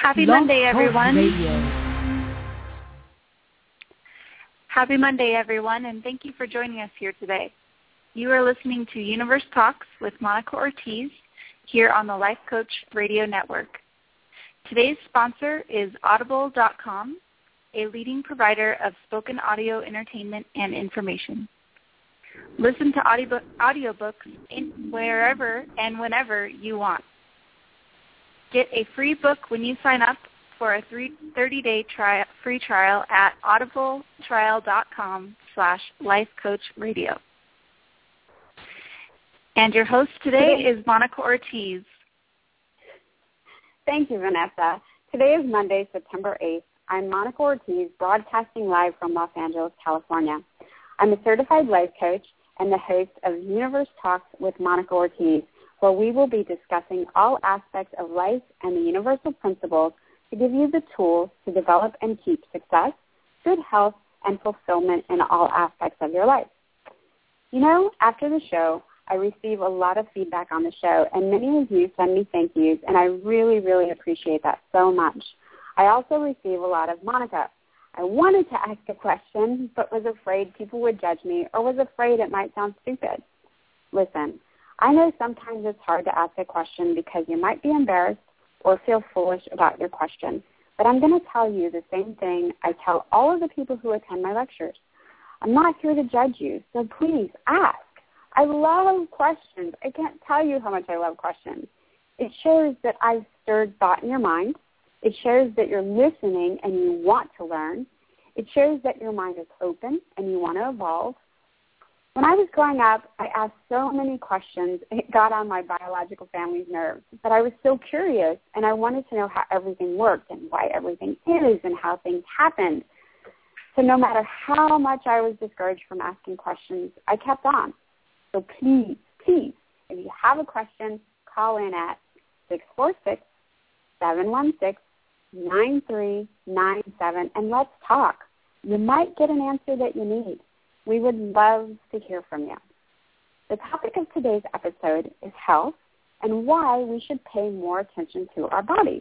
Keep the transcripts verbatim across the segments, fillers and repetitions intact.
Happy Blog Monday, Talk everyone. Radio. Happy Monday, everyone, and thank you for joining us here today. You are listening to Universe Talks with Monica Ortiz here on the Life Coach Radio Network. Today's sponsor is Audible dot com, a leading provider of spoken audio entertainment and information. Listen to audio audiobooks in wherever and whenever you want. Get a free book when you sign up for a thirty-day tri- free trial at audibletrial.com slash lifecoachradio. And your host today is Monica Ortiz. Thank you, Vanessa. Today is Monday, September eighth. I'm Monica Ortiz, broadcasting live from Los Angeles, California. I'm a certified life coach and the host of Universe Talks with Monica Ortiz, where we will be discussing all aspects of life and the universal principles to give you the tools to develop and keep success, good health, and fulfillment in all aspects of your life. You know, after the show, I receive a lot of feedback on the show, and many of you send me thank yous, and I really, really appreciate that so much. I also receive a lot of Monica. I wanted to ask a question, but was afraid people would judge me or was afraid it might sound stupid. Listen, I know sometimes it's hard to ask a question because you might be embarrassed or feel foolish about your question, but I'm going to tell you the same thing I tell all of the people who attend my lectures. I'm not here to judge you, so please ask. I love questions. I can't tell you how much I love questions. It shows that I've stirred thought in your mind. It shows that you're listening and you want to learn. It shows that your mind is open and you want to evolve. When I was growing up, I asked so many questions, it got on my biological family's nerves. But I was so curious, and I wanted to know how everything worked and why everything is and how things happened. So no matter how much I was discouraged from asking questions, I kept on. So please, please, if you have a question, call in at six four six, seven one six, nine three nine seven, and let's talk. You might get an answer that you need. We would love to hear from you. The topic of today's episode is health and why we should pay more attention to our bodies.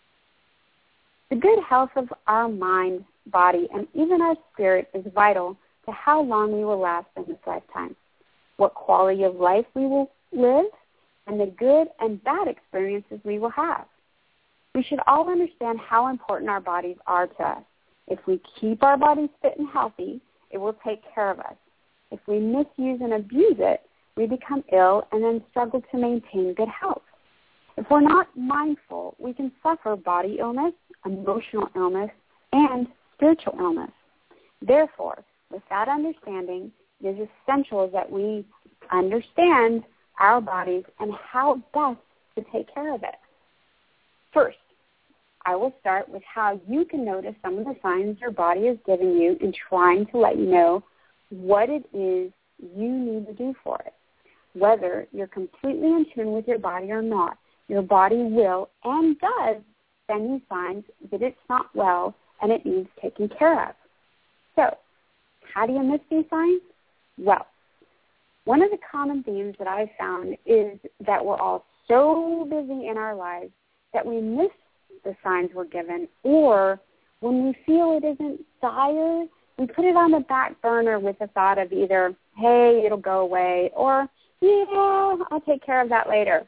The good health of our mind, body, and even our spirit is vital to how long we will last in this lifetime, what quality of life we will live, and the good and bad experiences we will have. We should all understand how important our bodies are to us. If we keep our bodies fit and healthy, it will take care of us. If we misuse and abuse it, we become ill and then struggle to maintain good health. If we're not mindful, we can suffer body illness, emotional illness, and spiritual illness. Therefore, with that understanding, it is essential that we understand our bodies and how best to take care of it. First, I will start with how you can notice some of the signs your body is giving you and trying to let you know what it is you need to do for it. Whether you're completely in tune with your body or not, your body will and does send you signs that it's not well and it needs taken care of. So, how do you miss these signs? Well, one of the common themes that I've found is that we're all so busy in our lives that we miss the signs we're given, or when we feel it isn't dire, we put it on the back burner with the thought of either, hey, it'll go away, or, yeah, I'll take care of that later.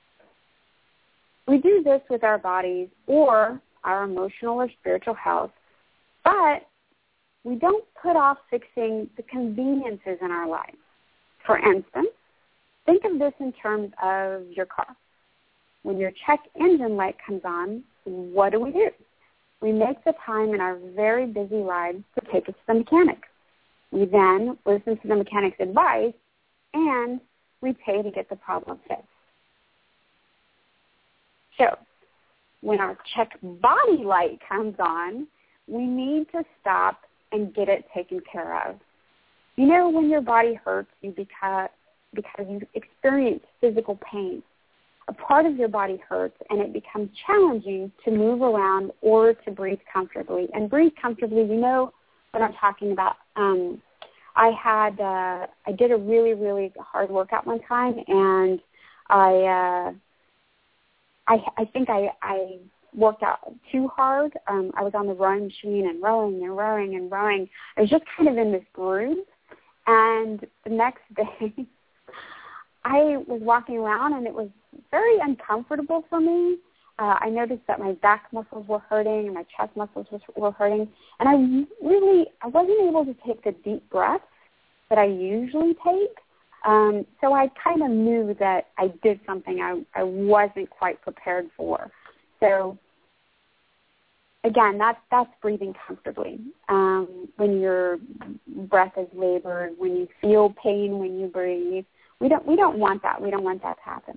We do this with our bodies or our emotional or spiritual health, but we don't put off fixing the conveniences in our lives. For instance, think of this in terms of your car. When your check engine light comes on, what do we do? We make the time in our very busy lives to take it to the mechanic. We then listen to the mechanic's advice, and we pay to get the problem fixed. So when our check body light comes on, we need to stop and get it taken care of. You know when your body hurts you because, because you experience physical pain. A part of your body hurts, and it becomes challenging to move around or to breathe comfortably. And breathe comfortably, you know what I'm talking about. Um, I had, uh, I did a really, really hard workout one time, and I, uh, I, I think I, I worked out too hard. Um, I was on the rowing machine and rowing and rowing and rowing. I was just kind of in this groove. And the next day, I was walking around, and it was very uncomfortable for me. Uh, I noticed that my back muscles were hurting and my chest muscles was, were hurting. And I really, I wasn't able to take the deep breaths that I usually take. Um, so I kind of knew that I did something I, I wasn't quite prepared for. So, again, that's, that's breathing comfortably. Um, when your breath is labored, when you feel pain when you breathe, we don't, we don't want that. We don't want that to happen.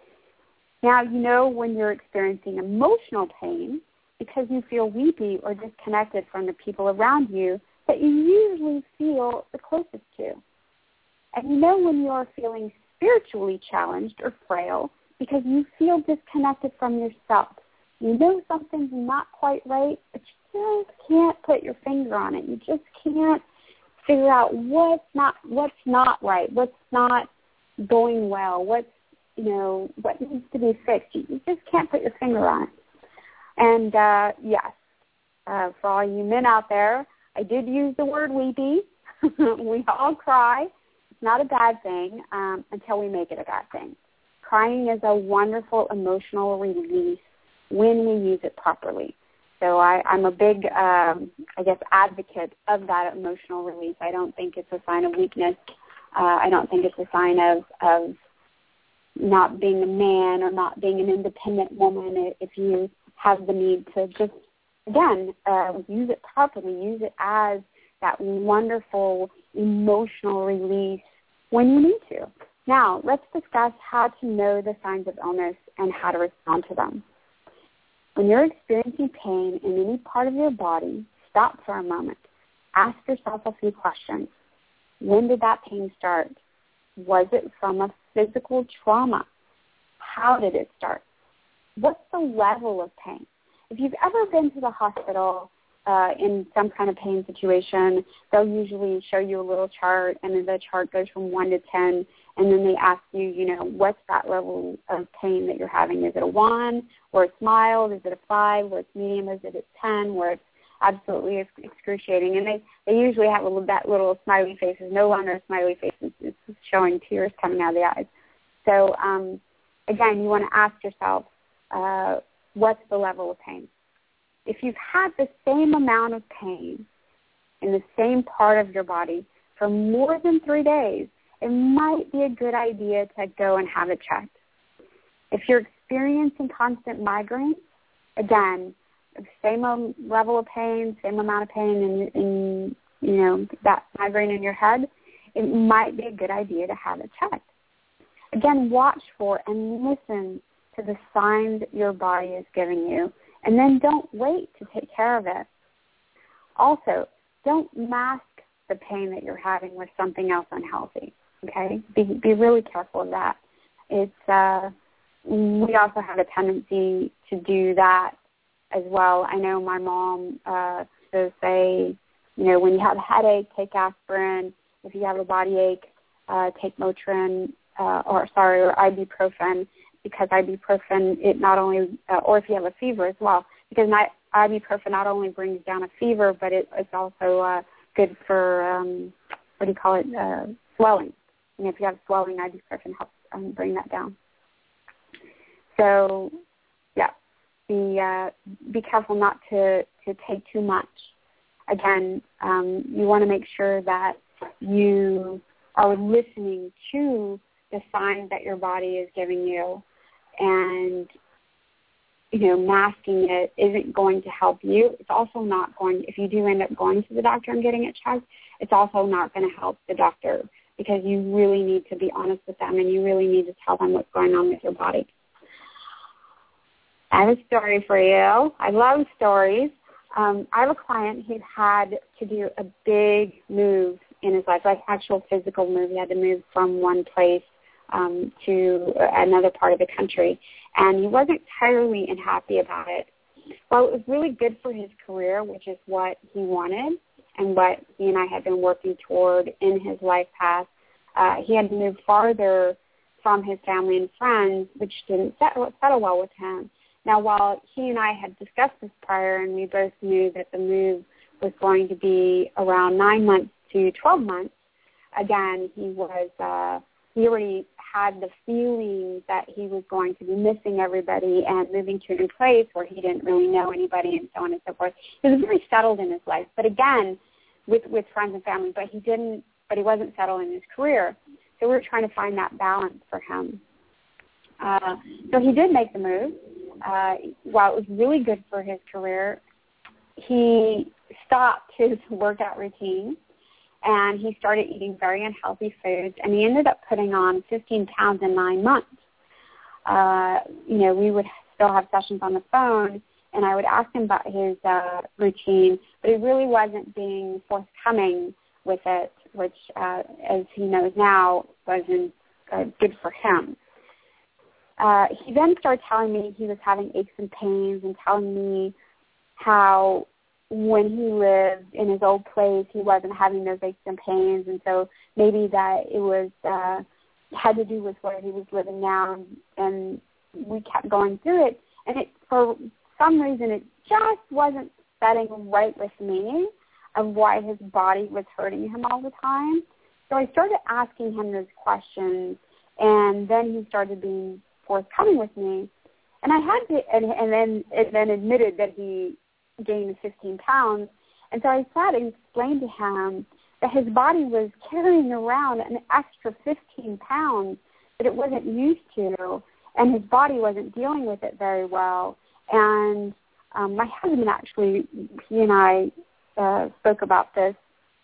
Now, you know when you're experiencing emotional pain because you feel weepy or disconnected from the people around you that you usually feel the closest to. And you know when you are feeling spiritually challenged or frail because you feel disconnected from yourself. You know something's not quite right, but you just can't put your finger on it. You just can't figure out what's not what's not right, what's not going well, what's, you know, what needs to be fixed. You just can't put your finger on it. And, uh, yes, uh, for all you men out there, I did use the word weepy. We all cry. It's not a bad thing um, until we make it a bad thing. Crying is a wonderful emotional release when we use it properly. So I, I'm a big, um, I guess, advocate of that emotional release. I don't think it's a sign of weakness. Uh, I don't think it's a sign of, of not being a man or not being an independent woman if you have the need to just, again, uh, use it properly, use it as that wonderful emotional release when you need to. Now, let's discuss how to know the signs of illness and how to respond to them. When you're experiencing pain in any part of your body, stop for a moment. Ask yourself a few questions. When did that pain start? Was it from a physical trauma? How did it start? What's the level of pain? If you've ever been to the hospital uh, in some kind of pain situation, they'll usually show you a little chart, and then the chart goes from one to ten, and then they ask you, you know, what's that level of pain that you're having? Is it a one, where it's mild? Is it a five, where it's medium? Is it a ten, where it's absolutely excruciating? And they, they usually have a little, that little smiley faces. No longer a smiley face. It's showing tears coming out of the eyes. So, um, again, you want to ask yourself, uh, what's the level of pain? If you've had the same amount of pain in the same part of your body for more than three days, it might be a good idea to go and have it checked. If you're experiencing constant migraines, again, same level of pain, same amount of pain in, in, you know, that migraine in your head, it might be a good idea to have it checked. Again, watch for and listen to the signs your body is giving you, and then don't wait to take care of it. Also, don't mask the pain that you're having with something else unhealthy, okay? Be, be really careful of that. It's, uh, we also have a tendency to do that as well. I know my mom uh, to say, you know, when you have a headache, take aspirin. If you have a body ache, uh, take Motrin, uh, or sorry, or ibuprofen, because ibuprofen, it not only, uh, or if you have a fever as well, because my, ibuprofen not only brings down a fever, but it, it's also uh, good for, um, what do you call it, uh, swelling. And if you have swelling, ibuprofen helps um, bring that down. So, yeah, be, uh, be careful not to, to take too much. Again, um, you want to make sure that you are listening to the signs that your body is giving you, and, you know, masking it isn't going to help you. It's also not going, if you do end up going to the doctor and getting it checked, it's also not going to help the doctor, because you really need to be honest with them, and you really need to tell them what's going on with your body. I have a story for you. I love stories. Um, I have a client who had to do a big move in his life, like actual physical move. He had to move from one place um, to another part of the country, and he wasn't entirely unhappy about it. Well, it was really good for his career, which is what he wanted and what he and I had been working toward in his life path. Uh, he had to move farther from his family and friends, which didn't settle, settle well with him. Now, while he and I had discussed this prior and we both knew that the move was going to be around nine months to twelve months, again, he was, uh, he already had the feeling that he was going to be missing everybody and moving to a new place where he didn't really know anybody and so on and so forth. He was very settled in his life, but again, with, with friends and family, but he didn't, but he wasn't settled in his career. So we were trying to find that balance for him. Uh, so he did make the move. Uh, while it was really good for his career, he stopped his workout routine and he started eating very unhealthy foods, and he ended up putting on fifteen pounds in nine months. Uh, you know, we would still have sessions on the phone, and I would ask him about his uh, routine, but he really wasn't being forthcoming with it, which, uh, as he knows now, wasn't uh, good for him. Uh, he then started telling me he was having aches and pains and telling me how when he lived in his old place, he wasn't having those aches and pains, and so maybe that it was uh, had to do with where he was living now, and we kept going through it, and it, for some reason it just wasn't setting right with me of why his body was hurting him all the time. So I started asking him those questions, and then he started being forthcoming with me, and I had to, and, and then and then admitted that he gained fifteen pounds, and so I sat and explained to him that his body was carrying around an extra fifteen pounds that it wasn't used to, and his body wasn't dealing with it very well. And um, my husband actually, he and I uh, spoke about this,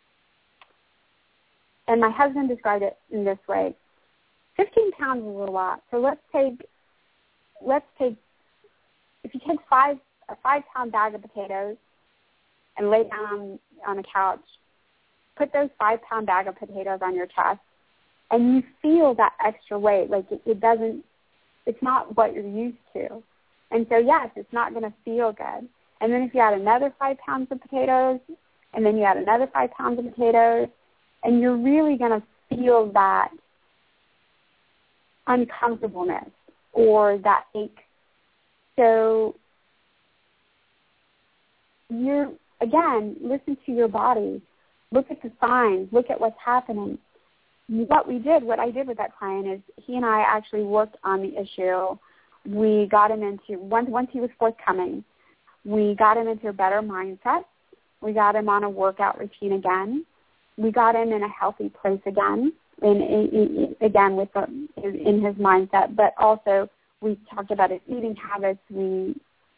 and my husband described it in this way: fifteen pounds is a lot. So let's take, let's take, if you take five, a five-pound bag of potatoes and lay down on a couch, put those five-pound bag of potatoes on your chest, and you feel that extra weight. Like it, it doesn't, it's not what you're used to. And so, yes, it's not going to feel good. And then if you add another five pounds of potatoes, and then you add another five pounds of potatoes, and you're really going to feel that uncomfortableness or that ache. So you're, again, listen to your body. Look at the signs. Look at what's happening. What we did, what I did with that client is he and I actually worked on the issue. We got him into, once, once he was forthcoming, we got him into a better mindset. We got him on a workout routine again. We got him in a healthy place again, in, in, in, again with the, in, in his mindset, but also we talked about his eating habits. We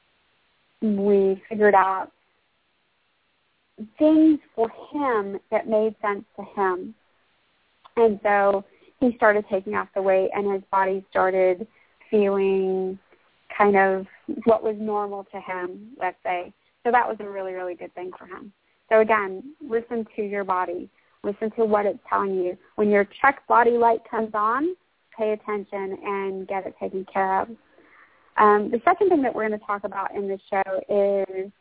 we figured out things for him that made sense to him. And so he started taking off the weight, and his body started feeling kind of what was normal to him, let's say. So that was a really, really good thing for him. So again, listen to your body. Listen to what it's telling you. When your check body light comes on, pay attention and get it taken care of. Um, the second thing that we're going to talk about in this show is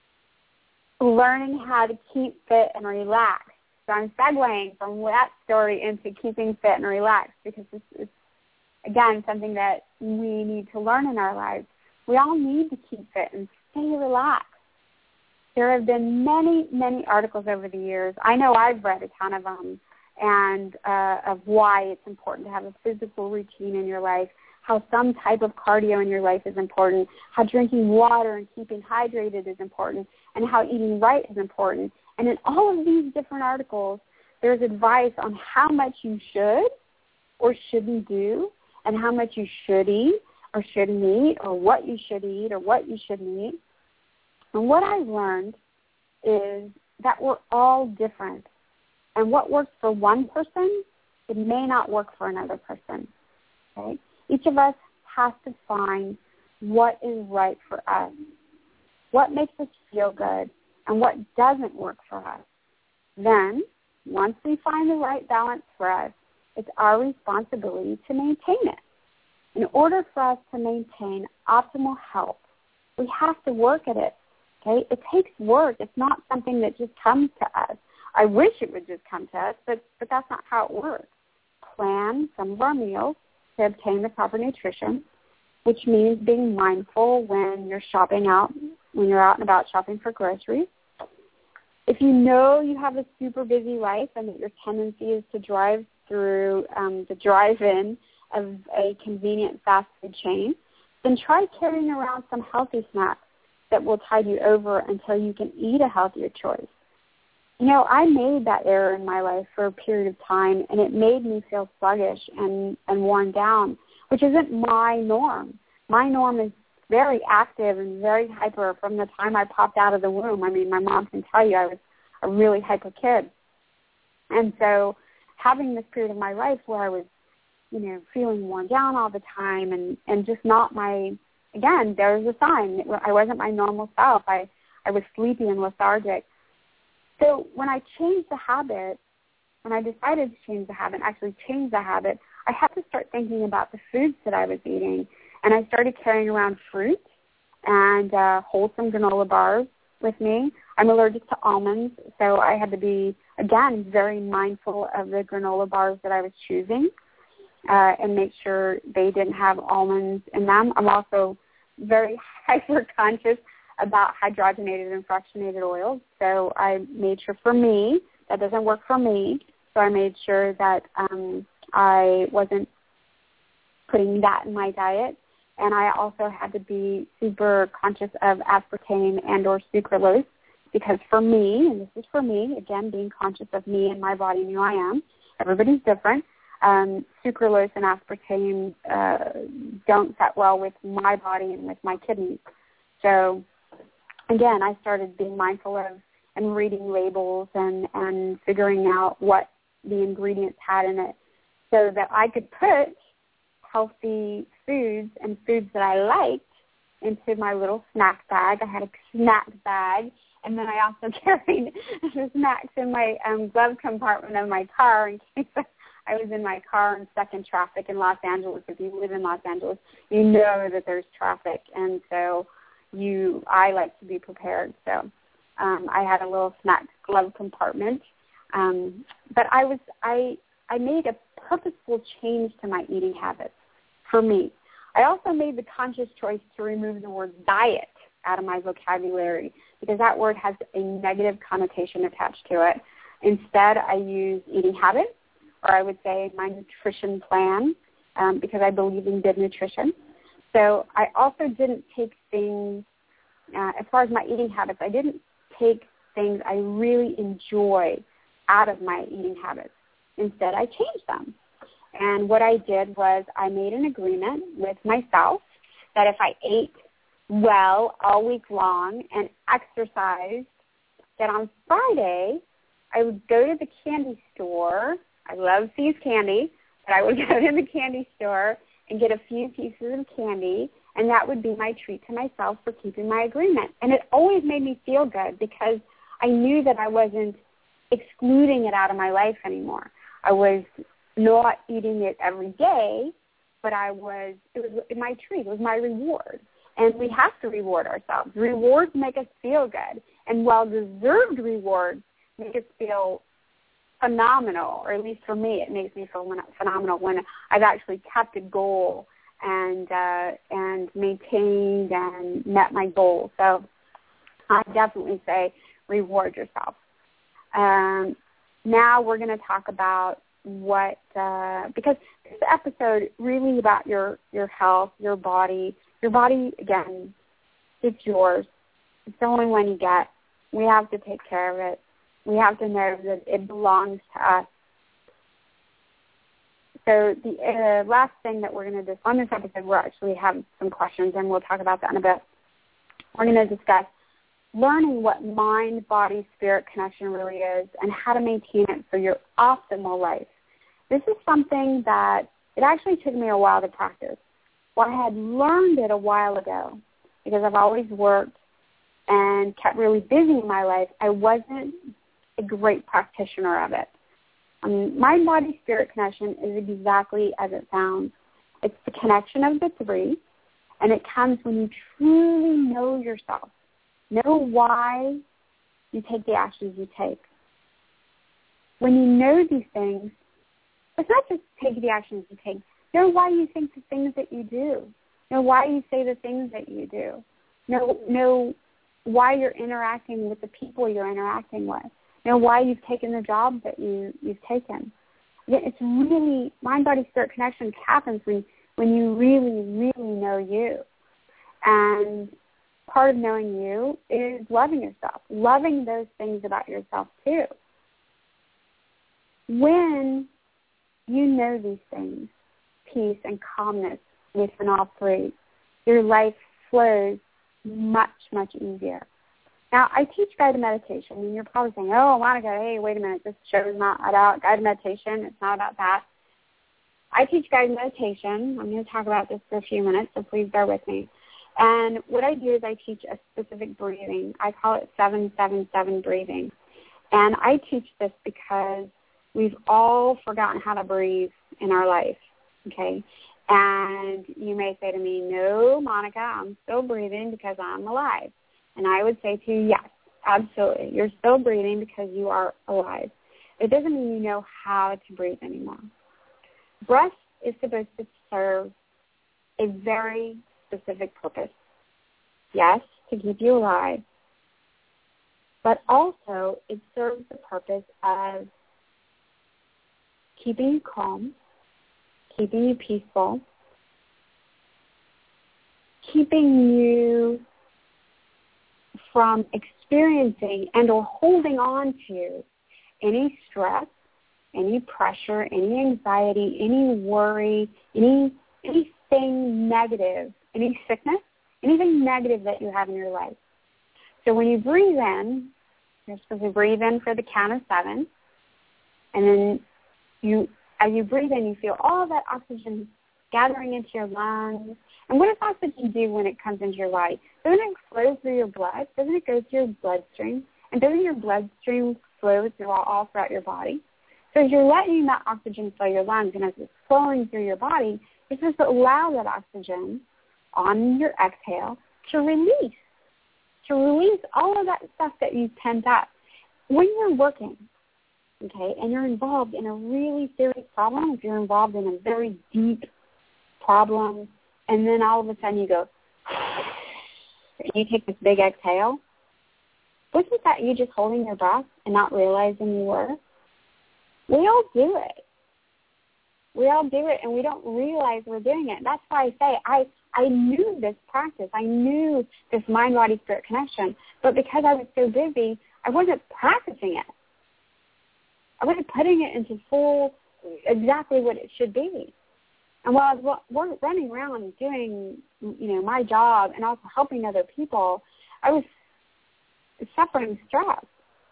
learning how to keep fit and relax. So I'm segueing from that story into keeping fit and relaxed because this is, again, something that we need to learn in our lives. We all need to keep fit and stay relaxed. There have been many, many articles over the years. I know I've read a ton of them, and uh, of why it's important to have a physical routine in your life, how some type of cardio in your life is important, how drinking water and keeping hydrated is important, and how eating right is important. And in all of these different articles, there's advice on how much you should or shouldn't do, and how much you should eat or shouldn't eat, or what you should eat or what you shouldn't eat. And what I've learned is that we're all different. And what works for one person, it may not work for another person. Okay? Each of us has to find what is right for us, what makes us feel good, and what doesn't work for us. Then, once we find the right balance for us, it's our responsibility to maintain it. In order for us to maintain optimal health, we have to work at it. Okay? It takes work. It's not something that just comes to us. I wish it would just come to us, but, but that's not how it works. Plan some of our meals to obtain the proper nutrition. which means being mindful when you're shopping out, when you're out and about shopping for groceries. If you know you have a super busy life and that your tendency is to drive through um, the drive-in of a convenient fast food chain, then try carrying around some healthy snacks that will tide you over until you can eat a healthier choice. You know, I made that error in my life for a period of time, and it made me feel sluggish and, and worn down, which isn't my norm. My norm is very active and very hyper from the time I popped out of the womb. I mean, my mom can tell you I was a really hyper kid. And so having this period of my life where I was, you know, feeling worn down all the time and, and just not my, again, there was a sign. I wasn't my normal self. I, I was sleepy and lethargic. So when I changed the habit, when I decided to change the habit, actually change the habit, I had to start thinking about the foods that I was eating. And I started carrying around fruit and uh, wholesome granola bars with me. I'm allergic to almonds, so I had to be, again, very mindful of the granola bars that I was choosing uh, and make sure they didn't have almonds in them. I'm also very hyper-conscious about hydrogenated and fractionated oils, so I made sure for me, that doesn't work for me, so I made sure that um, I wasn't putting that in my diet. And I also had to be super conscious of aspartame and or sucralose because for me, and this is for me, again, being conscious of me and my body and who I am, everybody's different, um, sucralose and aspartame uh, don't set well with my body and with my kidneys. So, again, I started being mindful of and reading labels and, and figuring out what the ingredients had in it so that I could put healthy foods and foods that I liked into my little snack bag. I had a snack bag, and then I also carried the snacks in my um, glove compartment of my car in case I was in my car and stuck in traffic in Los Angeles. If you live in Los Angeles, you know that there's traffic, and so you, I like to be prepared. So um, I had a little snack glove compartment, um, but I was I I made a purposeful change to my eating habits. For me, I also made the conscious choice to remove the word diet out of my vocabulary because that word has a negative connotation attached to it. Instead, I use eating habits, or I would say my nutrition plan, um, because I believe in good nutrition. So I also didn't take things, uh, as far as my eating habits, I didn't take things I really enjoy out of my eating habits. Instead, I changed them. And what I did was I made an agreement with myself that if I ate well all week long and exercised, that on Friday I would go to the candy store. I love See's Candy, but I would go to the candy store and get a few pieces of candy, and that would be my treat to myself for keeping my agreement. And it always made me feel good because I knew that I wasn't excluding it out of my life anymore. I was not eating it every day, but I was, it was my treat, it was my reward. And we have to reward ourselves. Rewards make us feel good. And well-deserved rewards make us feel phenomenal, or at least for me, it makes me feel phenomenal when I've actually kept a goal and uh, and maintained and met my goal. So I definitely say reward yourself. Um, now we're going to talk about what, uh, because this episode really about your, your health, your body. Your body, again, it's yours. It's the only one you get. We have to take care of it. We have to know that it belongs to us. So the uh, last thing that we're going to do on this episode, we'll actually have some questions, and we'll talk about that in a bit. We're going to discuss learning what mind, body, spirit connection really is and how to maintain it for your optimal life. This is something that it actually took me a while to practice. Well, I had learned it a while ago because I've always worked and kept really busy in my life. I wasn't a great practitioner of it. Um, mind, body, spirit connection is exactly as it sounds. It's the connection of the three, and it comes when you truly know yourself. Know why you take the actions you take. When you know these things, it's not just take the actions you take. Know why you think the things that you do. Know why you say the things that you do. Know, know why you're interacting with the people you're interacting with. Know why you've taken the job that you, you've taken. It's really, mind-body spirit connection happens when, when you really, really know you. And part of knowing you is loving yourself, loving those things about yourself too. When you know these things, peace and calmness within all three, your life flows much, much easier. Now, I teach guided meditation, and you're probably saying, oh, Monica, hey, wait a minute, this show is not about guided meditation. It's not about that. I teach guided meditation. I'm going to talk about this for a few minutes, so please bear with me. And what I do is I teach a specific breathing. I call it seven seven seven breathing. And I teach this because we've all forgotten how to breathe in our life, okay? And you may say to me, no, Monica, I'm still breathing because I'm alive. And I would say to you, yes, absolutely. You're still breathing because you are alive. It doesn't mean you know how to breathe anymore. Breath is supposed to serve a very specific purpose. Yes, to keep you alive, but also it serves the purpose of keeping you calm, keeping you peaceful, keeping you from experiencing and or holding on to any stress, any pressure, any anxiety, any worry, any anything negative, any sickness, anything negative that you have in your life. So when you breathe in, you're supposed to breathe in for the count of seven, and then you, as you breathe in, you feel all that oxygen gathering into your lungs. And what does oxygen do when it comes into your body? Doesn't it flow through your blood? Doesn't it go through your bloodstream? And doesn't your bloodstream flow through all, all throughout your body? So as you're letting that oxygen fill your lungs, and as it's flowing through your body, you're supposed to allow that oxygen on your exhale to release, to release all of that stuff that you've pent up. When you're working, okay, and you're involved in a really serious problem, if you're involved in a very deep problem, and then all of a sudden you go, and you take this big exhale, wasn't that you just holding your breath and not realizing you were? We all do it. We all do it, and we don't realize we're doing it. That's why I say I, I knew this practice. I knew this mind-body-spirit connection, but because I was so busy, I wasn't practicing it. I wasn't putting it into full, exactly what it should be. And while I was running around doing, you know, my job and also helping other people, I was suffering stress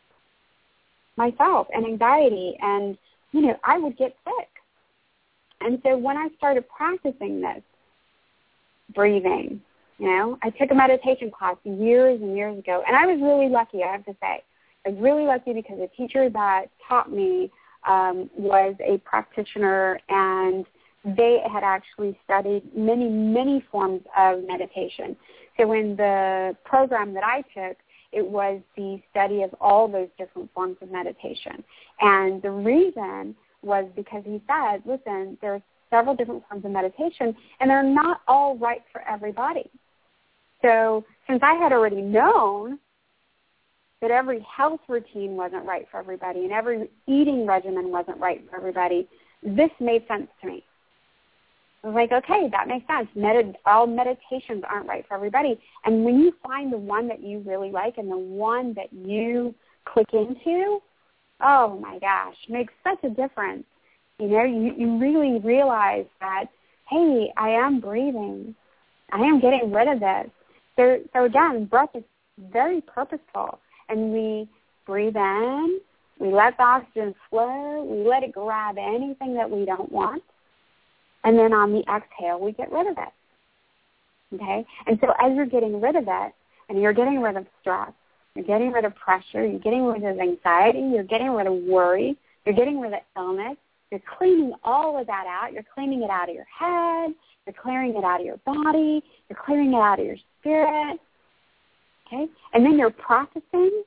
myself and anxiety, and, you know, I would get sick. And so when I started practicing this breathing, you know, I took a meditation class years and years ago, and I was really lucky, I have to say. I was really lucky because the teacher that taught me um, was a practitioner, and they had actually studied many, many forms of meditation. So in the program that I took, it was the study of all those different forms of meditation. And the reason was because he said, listen, there are several different forms of meditation, and they're not all right for everybody. So since I had already known that every health routine wasn't right for everybody and every eating regimen wasn't right for everybody, this made sense to me. I was like, okay, that makes sense. Medi- all meditations aren't right for everybody. And when you find the one that you really like and the one that you click into, oh, my gosh, makes such a difference. You know, you, you really realize that, hey, I am breathing. I am getting rid of this. So, so again, breath is very purposeful. And we breathe in, we let the oxygen flow, we let it grab anything that we don't want. And then on the exhale, we get rid of it, okay? And so as you're getting rid of it, and you're getting rid of stress, you're getting rid of pressure, you're getting rid of anxiety, you're getting rid of worry, you're getting rid of illness, you're cleaning all of that out. You're cleaning it out of your head, you're clearing it out of your body, you're clearing it out of your spirit, okay? And then you're practicing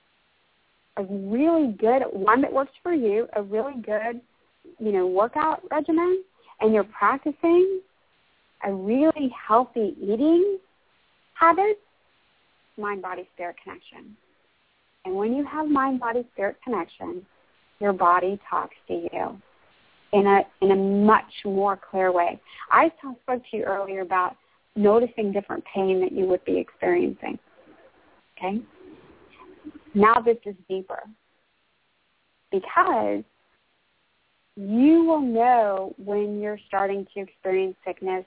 a really good, one that works for you, a really good, you know, workout regimen, and you're practicing a really healthy eating habit, mind-body-spirit connection. And when you have mind-body-spirit connection, your body talks to you in a in a much more clear way. I spoke to you earlier about noticing different pain that you would be experiencing. Okay? Now this is deeper, because you will know when you're starting to experience sickness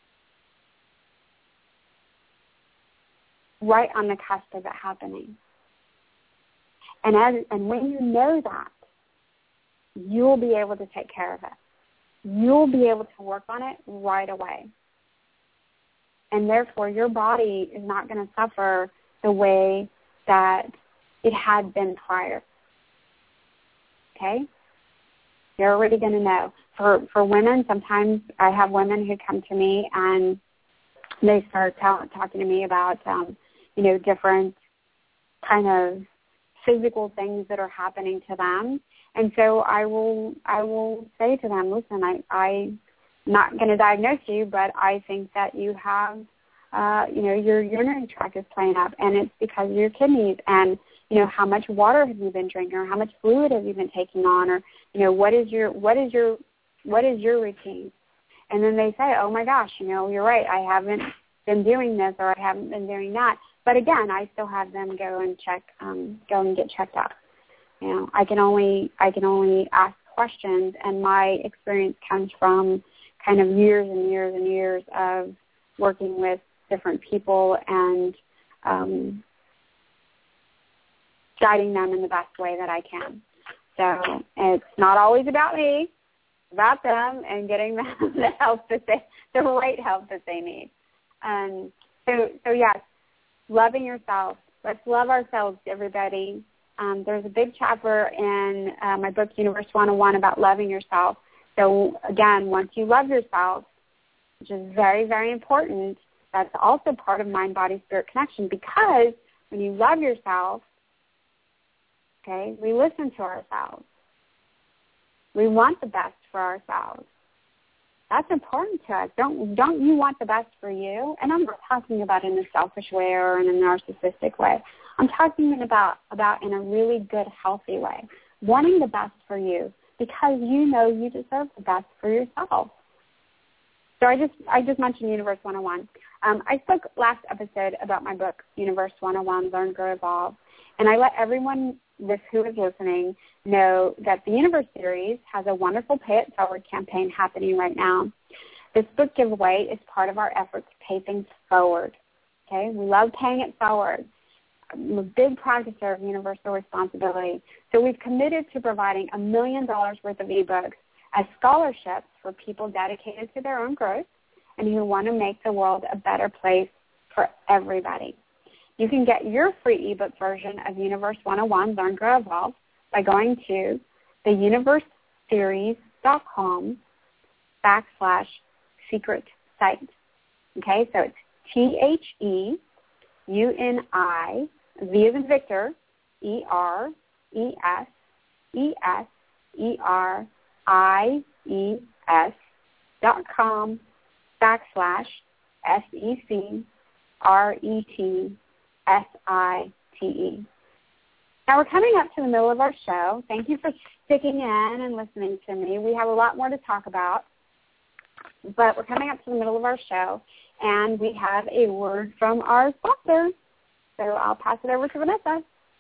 right on the cusp of it happening. And as and when you know that, you'll be able to take care of it. You'll be able to work on it right away. And therefore, your body is not going to suffer the way that it had been prior. Okay? You're already going to know. For for women, sometimes I have women who come to me and they start t- talking to me about, um, you know, different kind of physical things that are happening to them. And so I will I will say to them, listen, I, I'm not going to diagnose you, but I think that you have, uh, you know, your urinary tract is playing up, and it's because of your kidneys. And, you know, how much water have you been drinking, or how much fluid have you been taking on, or, you know, what is your what is your what is your routine? And then they say, oh my gosh, you know, you're right, I haven't been doing this, or I haven't been doing that. But again, I still have them go and check, um, go and get checked out. You know, I can only I can only ask questions, and my experience comes from kind of years and years and years of working with different people and um, guiding them in the best way that I can. So it's not always about me, it's about them and getting them the help that they, the right help that they need. Um, so, so yes, loving yourself. Let's love ourselves, everybody. Um, there's a big chapter in uh, my book, Universe one oh one, about loving yourself. So, again, once you love yourself, which is very, very important, that's also part of mind-body-spirit connection, because when you love yourself, okay, we listen to ourselves. We want the best for ourselves. That's important to us. Don't don't you want the best for you? And I'm not talking about in a selfish way or in a narcissistic way. I'm talking about, about in a really good, healthy way, wanting the best for you because you know you deserve the best for yourself. So I just I just mentioned Universe one oh one. Um, I spoke last episode about my book, Universe one oh one, Learn, Grow, Evolve, and I let everyone this who is listening know that the Universe series has a wonderful Pay It Forward campaign happening right now. This book giveaway is part of our effort to pay things forward. Okay, we love paying it forward. I'm a big practicer of universal responsibility. So we've committed to providing a million dollars worth of ebooks as scholarships for people dedicated to their own growth and who want to make the world a better place for everybody. You can get your free ebook version of Universe one oh one, Learn, Grow, Evolve, by going to the universe series dot com backslash secret site. Okay, so it's T H E U N I V as in Victor, E R E S E S E R I E S dot com backslash S E C R E T S I T E. Now we're coming up to the middle of our show. Thank you for sticking in and listening to me. We have a lot more to talk about, but we're coming up to the middle of our show, and we have a word from our sponsor. So I'll pass it over to Vanessa.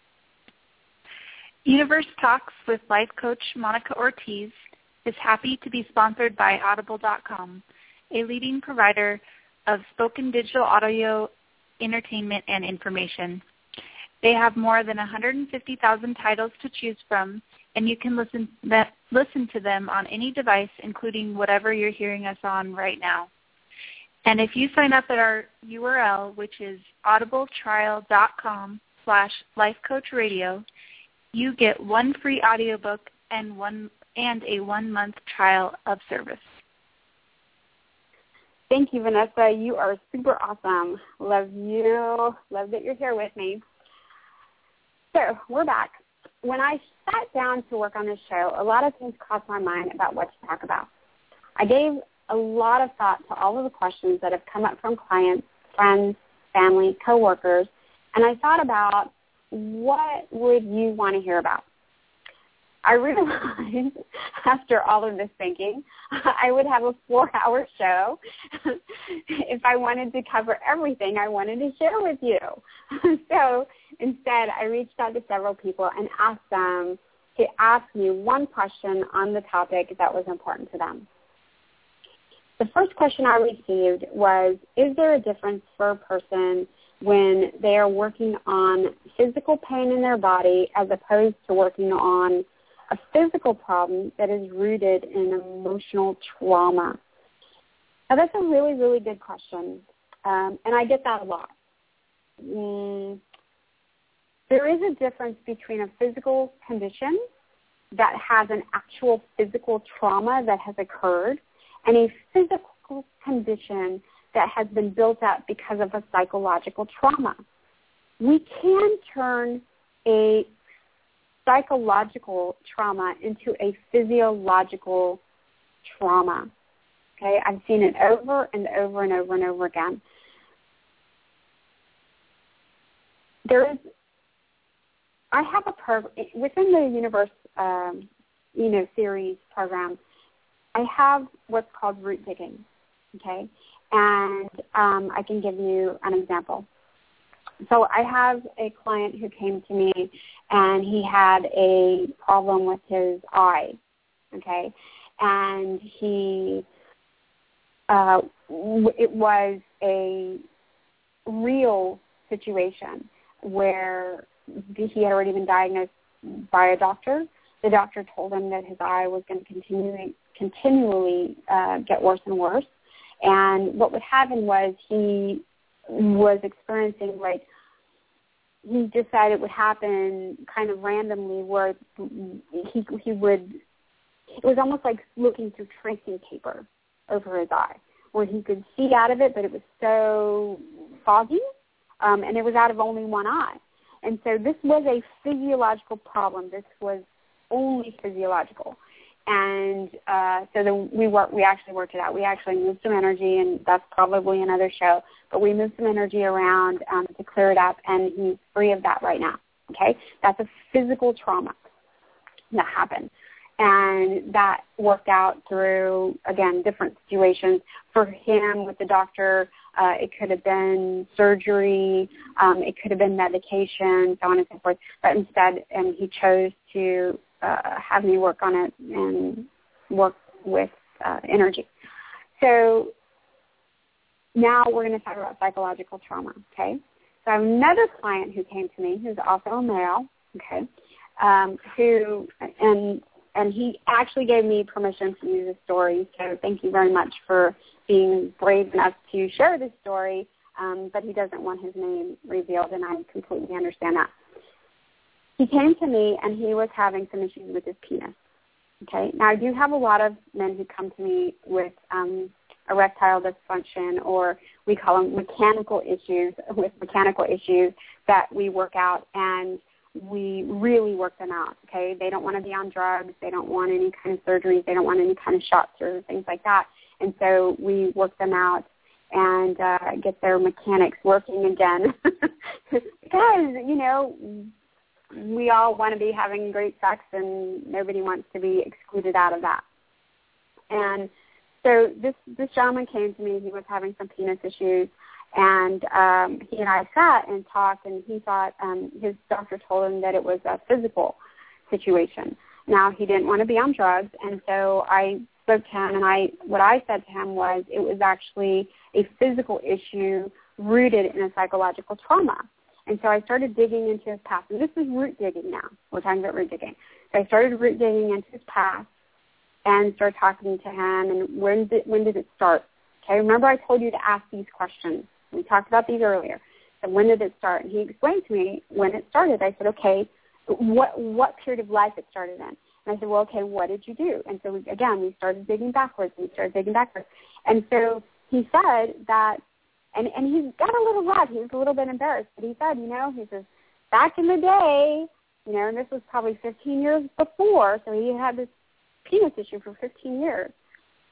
Universe Talks with life coach Monica Ortiz is happy to be sponsored by Audible dot com, a leading provider of spoken digital audio entertainment and information. They have more than one hundred fifty thousand titles to choose from, and you can listen that, listen to them on any device, including whatever you're hearing us on right now. And if you sign up at our U R L, which is audibletrial dot com slash lifecoachradio, you get one free audiobook and one and a one-month trial of service. Thank you, Vanessa. You are super awesome. Love you. Love that you're here with me. So we're back. When I sat down to work on this show, a lot of things crossed my mind about what to talk about. I gave a lot of thought to all of the questions that have come up from clients, friends, family, coworkers, and I thought about what would you want to hear about. I realized after all of this thinking, I would have a four-hour show if I wanted to cover everything I wanted to share with you. So instead, I reached out to several people and asked them to ask me one question on the topic that was important to them. The first question I received was, is there a difference for a person when they are working on physical pain in their body as opposed to working on a physical problem that is rooted in emotional trauma? Now, that's a really, really good question, um, and I get that a lot. Mm, there is a difference between a physical condition that has an actual physical trauma that has occurred and a physical condition that has been built up because of a psychological trauma. We can turn a psychological trauma into a physiological trauma. Okay, I've seen it over and over and over and over again. There is, I have a program within the Universe, um, you know, series program. I have what's called root digging. Okay, and um, I can give you an example. So I have a client who came to me, and he had a problem with his eye, okay? And he, uh, it was a real situation where he had already been diagnosed by a doctor. The doctor told him that his eye was going to continue, continually uh, get worse and worse. And what would happen was he was experiencing, like, he decided it would happen kind of randomly where he he would, it was almost like looking through tracing paper over his eye, where he could see out of it, but it was so foggy, um, and it was out of only one eye. And so this was a physiological problem. This was only physiological. And uh, so then we work, we actually worked it out. We actually moved some energy, and that's probably another show, but we moved some energy around um, to clear it up, and he's free of that right now, okay? That's a physical trauma that happened. And that worked out through, again, different situations. For him with the doctor, uh, it could have been surgery, um, it could have been medication, so on and so forth. But instead, and he chose to uh, have me work on it and work with uh, energy. So now we're going to talk about psychological trauma, okay? So I have another client who came to me who's also a male, okay, um, who, and And he actually gave me permission to use this story, so thank you very much for being brave enough to share this story, um, but he doesn't want his name revealed, and I completely understand that. He came to me, and he was having some issues with his penis, okay? Now, I do have a lot of men who come to me with um, erectile dysfunction, or we call them mechanical issues, with mechanical issues that we work out, and we really work them out, okay? They don't want to be on drugs. They don't want any kind of surgeries. They don't want any kind of shots or things like that. And so we work them out and uh, get their mechanics working again because, you know, we all want to be having great sex and nobody wants to be excluded out of that. And so this, this gentleman came to me. He was having some penis issues. And um, he and I sat and talked, and he thought um, his doctor told him that it was a physical situation. Now, he didn't want to be on drugs, and so I spoke to him, and I what I said to him was it was actually a physical issue rooted in a psychological trauma. And so I started digging into his past, and this is root digging now. We're talking about root digging. So I started root digging into his past and started talking to him, and when did, when did it start? Okay, remember I told you to ask these questions. We talked about these earlier. So when did it start? And he explained to me when it started. I said, okay, what what period of life it started in? And I said, well, okay, what did you do? And so, we, again, we started digging backwards. We started digging backwards. And so he said that, and, and he's got a little laugh. He was a little bit embarrassed. But he said, you know, he says, back in the day, you know, and this was probably fifteen years before, so he had this penis issue for fifteen years.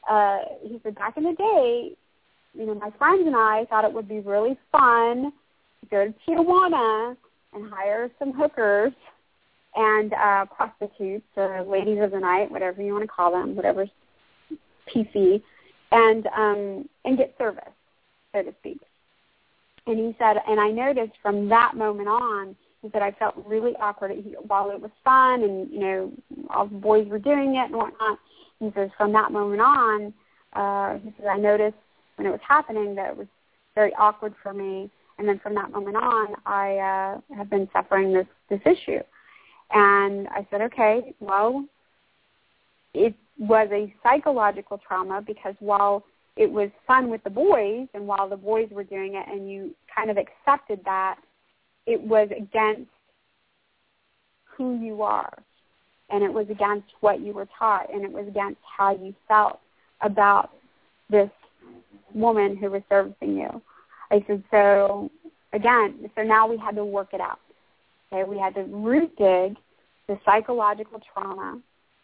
uh, he said, back in the day, you know, my friends and I thought it would be really fun to go to Tijuana and hire some hookers and uh, prostitutes or ladies of the night, whatever you want to call them, whatever's P C, and um, and get service, so to speak. And he said, and I noticed from that moment on, he said, I felt really awkward. He, while it was fun and, you know, all the boys were doing it and whatnot, he says, from that moment on, uh, he said, I noticed when it was happening that it was very awkward for me. And then from that moment on, I uh, have been suffering this, this issue. And I said, okay, well, it was a psychological trauma because while it was fun with the boys and while the boys were doing it and you kind of accepted that, it was against who you are, and it was against what you were taught, and it was against how you felt about this woman who was servicing you. I said, so, again, so now we had to work it out. Okay, we had to root dig the psychological trauma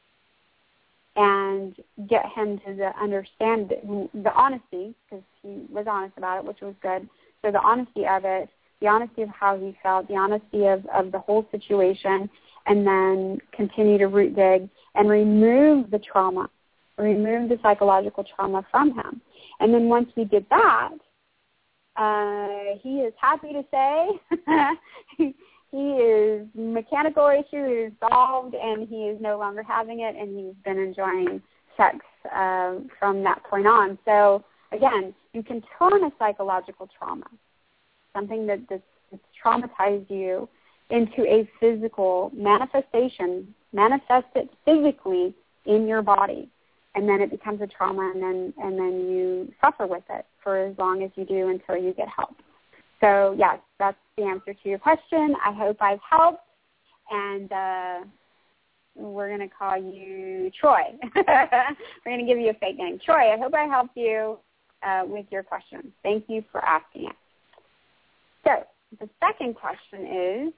and get him to the understand the, the honesty, because he was honest about it, which was good. So the honesty of it, the honesty of how he felt, the honesty of, of the whole situation, and then continue to root dig and remove the trauma, remove the psychological trauma from him. And then once we did that, uh, he is happy to say he, he is mechanical issue is solved, and he is no longer having it, and he's been enjoying sex uh, from that point on. So, again, you can turn a psychological trauma, something that that's, that's traumatized you, into a physical manifestation, manifest it physically in your body, and then it becomes a trauma, and then and then you suffer with it for as long as you do until you get help. So, yes, that's the answer to your question. I hope I've helped, and uh, we're going to call you Troy. We're going to give you a fake name. Troy, I hope I helped you uh, with your question. Thank you for asking it. So the second question is,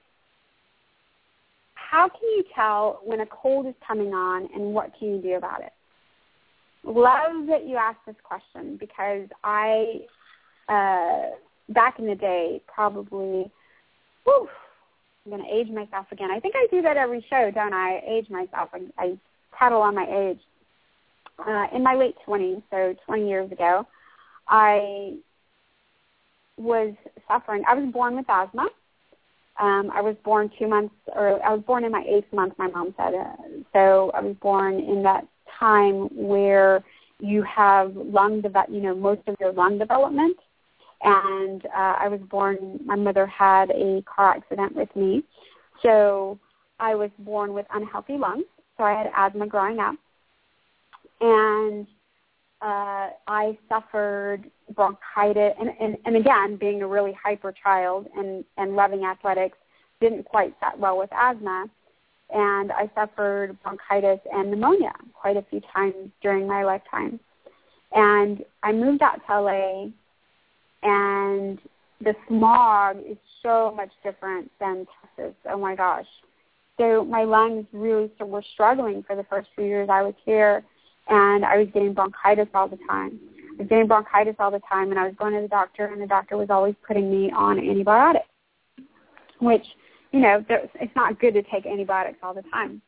how can you tell when a cold is coming on, and what can you do about it? Love that you asked this question, because I, uh, back in the day, probably, whew, I'm going to age myself again. I think I do that every show, don't I? I age myself. I, I tattle on my age. Uh, in my late twenties, so twenty years ago, I was suffering. I was born with asthma. Um, I was born two months, or I was born in my eighth month, my mom said. Uh, so I was born in that time where you have lung, deve- you know, most of your lung development. And uh, I was born, my mother had a car accident with me. So I was born with unhealthy lungs. So I had asthma growing up. And uh, I suffered bronchitis. And, and, and again, being a really hyper child and, and loving athletics, didn't quite set well with asthma. And I suffered bronchitis and pneumonia quite a few times during my lifetime. And I moved out to L A, and the smog is so much different than Texas. Oh, my gosh. So my lungs really were struggling for the first few years I was here, and I was getting bronchitis all the time. I was getting bronchitis all the time, and I was going to the doctor, and the doctor was always putting me on antibiotics, which, you know, it's not good to take antibiotics all the time.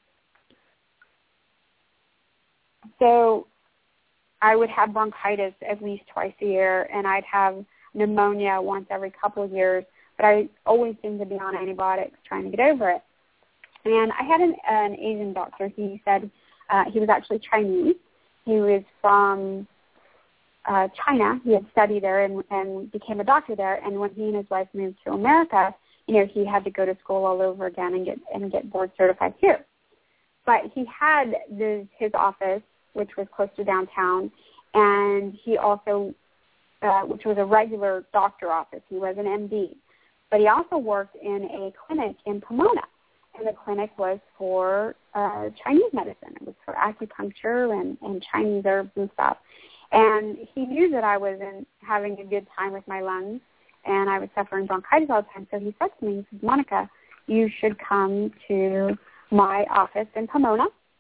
So I would have bronchitis at least twice a year, and I'd have pneumonia once every couple of years, but I always seemed to be on antibiotics trying to get over it. And I had an, an Asian doctor. He said uh, he was actually Chinese. He was from uh, China. He had studied there and, and became a doctor there, and when he and his wife moved to America, you know, he had to go to school all over again and get and get board certified here. But he had this, his office, which was close to downtown, and he also, uh, which was a regular doctor office. He was an M D. But he also worked in a clinic in Pomona, and the clinic was for uh, Chinese medicine. It was for acupuncture and, and Chinese herbs and stuff. And he knew that I wasn't having a good time with my lungs, and I was suffering bronchitis all the time. So he said to me, he says, Monica, you should come to my office in Pomona,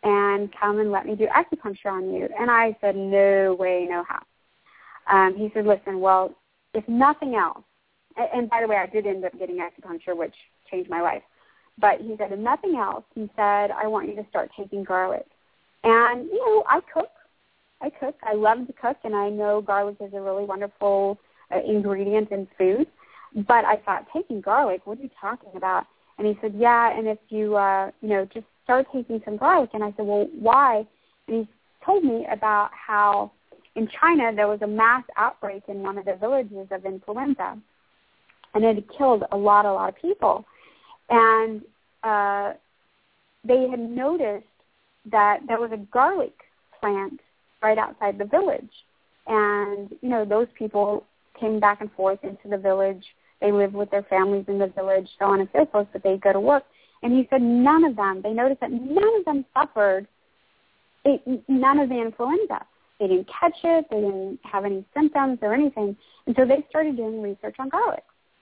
and come and let me do acupuncture on you. And I said, no way, no how. Um, he said, listen, well, if nothing else, and, and by the way, I did end up getting acupuncture, which changed my life. But he said, if nothing else, he said, I want you to start taking garlic. And, you know, I cook. I cook. I love to cook, and I know garlic is a really wonderful uh, ingredient in food. But I thought, taking garlic, what are you talking about? And he said, yeah, and if you, uh, you know, just start taking some garlic. And I said, well, why? And he told me about how in China there was a mass outbreak in one of the villages of influenza, and it had killed a lot, a lot of people. And uh, they had noticed that there was a garlic plant right outside the village. And, you know, those people came back and forth into the village. They lived with their families in the village, so on and so forth, but they'd go to work. And he said none of them, they noticed that none of them suffered it, none of the influenza. They didn't catch it. They didn't have any symptoms or anything. And so they started doing research on garlic.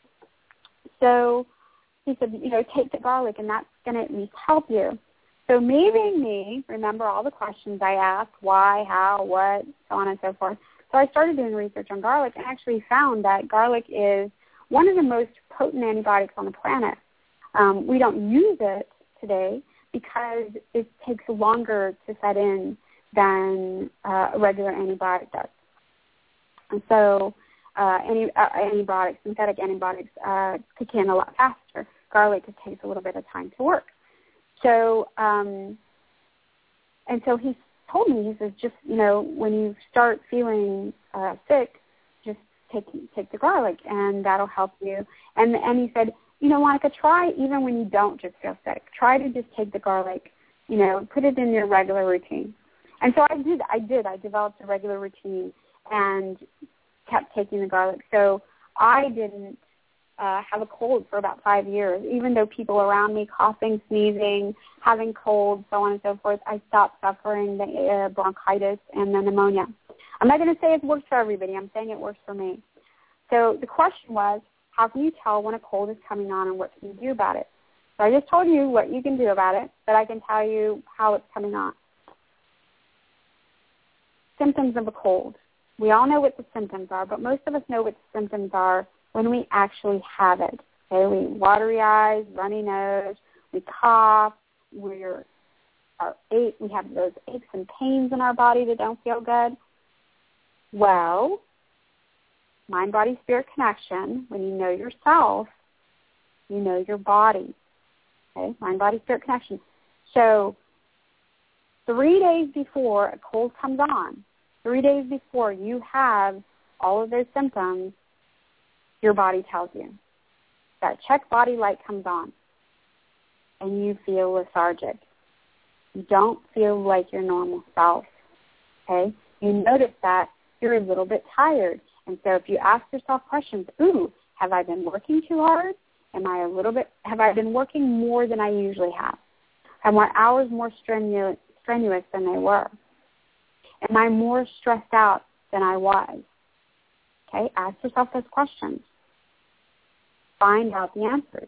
So he said, you know, take the garlic, and that's going to at least help you. So me being me, remember all the questions I asked, why, how, what, so on and so forth. So I started doing research on garlic and actually found that garlic is one of the most potent antibiotics on the planet. Um, we don't use it today because it takes longer to set in than uh, a regular antibiotic does. And so uh, any, uh, antibiotics, synthetic antibiotics, uh, kick in a lot faster. Garlic, it takes a little bit of time to work. So, um, and so he told me, he says, just, you know, when you start feeling uh, sick, just take take the garlic, and that'll help you. And and he said, you know, Monica, try even when you don't just feel sick. Try to just take the garlic, you know, put it in your regular routine. And so I did. I did. I developed a regular routine and kept taking the garlic. So I didn't uh, have a cold for about five years, even though people around me coughing, sneezing, having colds, so on and so forth. I stopped suffering the uh, bronchitis and the pneumonia. I'm not going to say it works for everybody. I'm saying it works for me. So the question was, how can you tell when a cold is coming on, and what can you do about it? So I just told you what you can do about it, but I can tell you how it's coming on. Symptoms of a cold. We all know what the symptoms are, but most of us know what the symptoms are when we actually have it. Okay, we watery eyes, runny nose, we cough, we're our ache, we have those aches and pains in our body that don't feel good. Well, mind-body-spirit connection, when you know yourself, you know your body. Okay, mind-body-spirit connection. So three days before a cold comes on, three days before you have all of those symptoms, your body tells you. That check body light comes on, and you feel lethargic. You don't feel like your normal self. Okay? You notice that you're a little bit tired. And so if you ask yourself questions, ooh, have I been working too hard? Am I a little bit, have I been working more than I usually have? Have my hours more strenuous, strenuous than they were? Am I more stressed out than I was? Okay, ask yourself those questions. Find out the answers.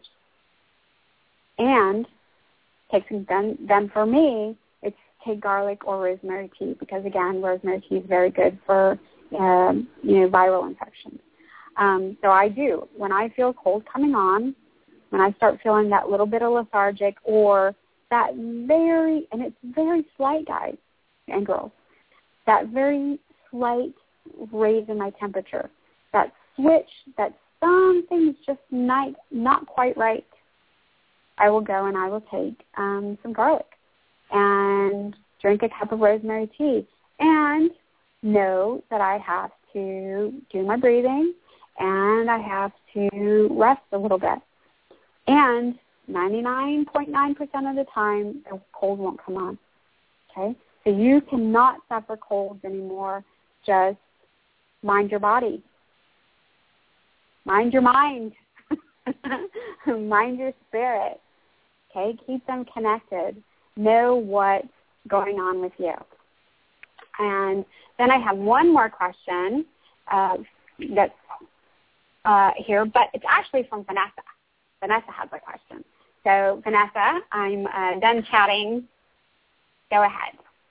And take some, then, then for me, it's take garlic or rosemary tea, because again, rosemary tea is very good for uh, you know, viral infections. Um, so I do. When I feel cold coming on, when I start feeling that little bit of lethargic, or that very, and it's very slight, guys and girls, that very slight raise in my temperature, that switch, that something's just not, not quite right, I will go and I will take um, some garlic and drink a cup of rosemary tea and know that I have to do my breathing and I have to rest a little bit. And ninety-nine point nine percent of the time, the cold won't come on. Okay? So you cannot suffer colds anymore. Just mind your body. Mind your mind. Mind your spirit. Okay? Keep them connected. Know what's going on with you. And then I have one more question uh, that's uh, here, but it's actually from Vanessa. Vanessa has a question. So, Vanessa, I'm uh, done chatting. Go ahead.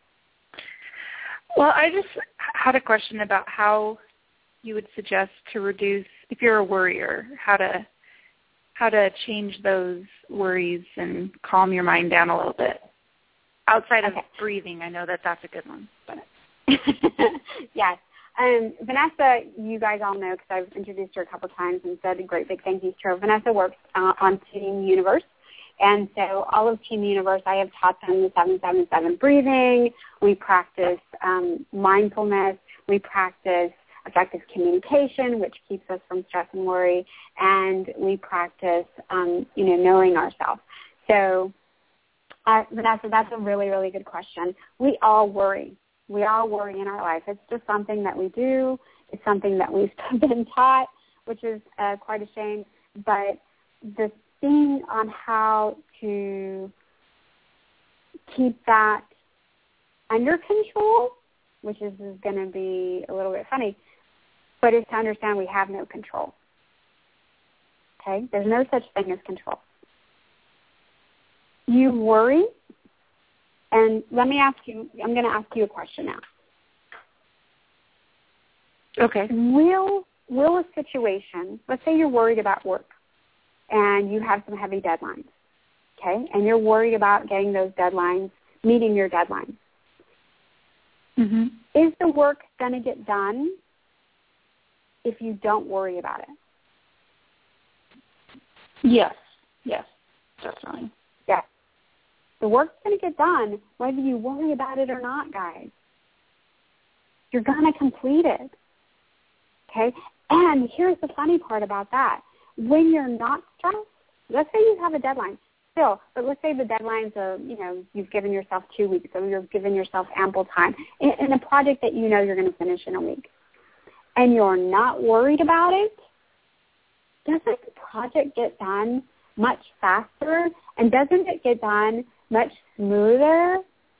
Well, I just had a question about how you would suggest to reduce, if you're a worrier, how to how to change those worries and calm your mind down a little bit. Outside of okay. breathing, I know that that's a good one. But yes. Um, Vanessa, you guys all know because I've introduced her a couple times and said a great big thank you to her. Vanessa works uh, on Team Universe. And so all of Team Universe, I have taught them the seven seven seven breathing. We practice um, mindfulness. We practice effective communication, which keeps us from stress and worry. And we practice, um, you know, knowing ourselves. So, uh, Vanessa, that's a really, really good question. We all worry. We all worry in our life. It's just something that we do. It's something that we've been taught, which is uh, quite a shame. But the thing on how to keep that under control, which is, is going to be a little bit funny, but is to understand we have no control. Okay? There's no such thing as control. You worry, and let me ask you, I'm going to ask you a question now. Okay. Will, will a situation, let's say you're worried about work, and you have some heavy deadlines, okay? And you're worried about getting those deadlines, meeting your deadlines. Mm-hmm. Is the work going to get done if you don't worry about it? Yes. Yes, definitely. Yes. The work's going to get done whether you worry about it or not, guys. You're going to complete it, okay? And here's the funny part about that. When you're not stressed, let's say you have a deadline still, but let's say the deadlines are, you know, you've given yourself two weeks or you've given yourself ample time in, in a project that you know you're going to finish in a week, and you're not worried about it, doesn't the project get done much faster, and doesn't it get done much smoother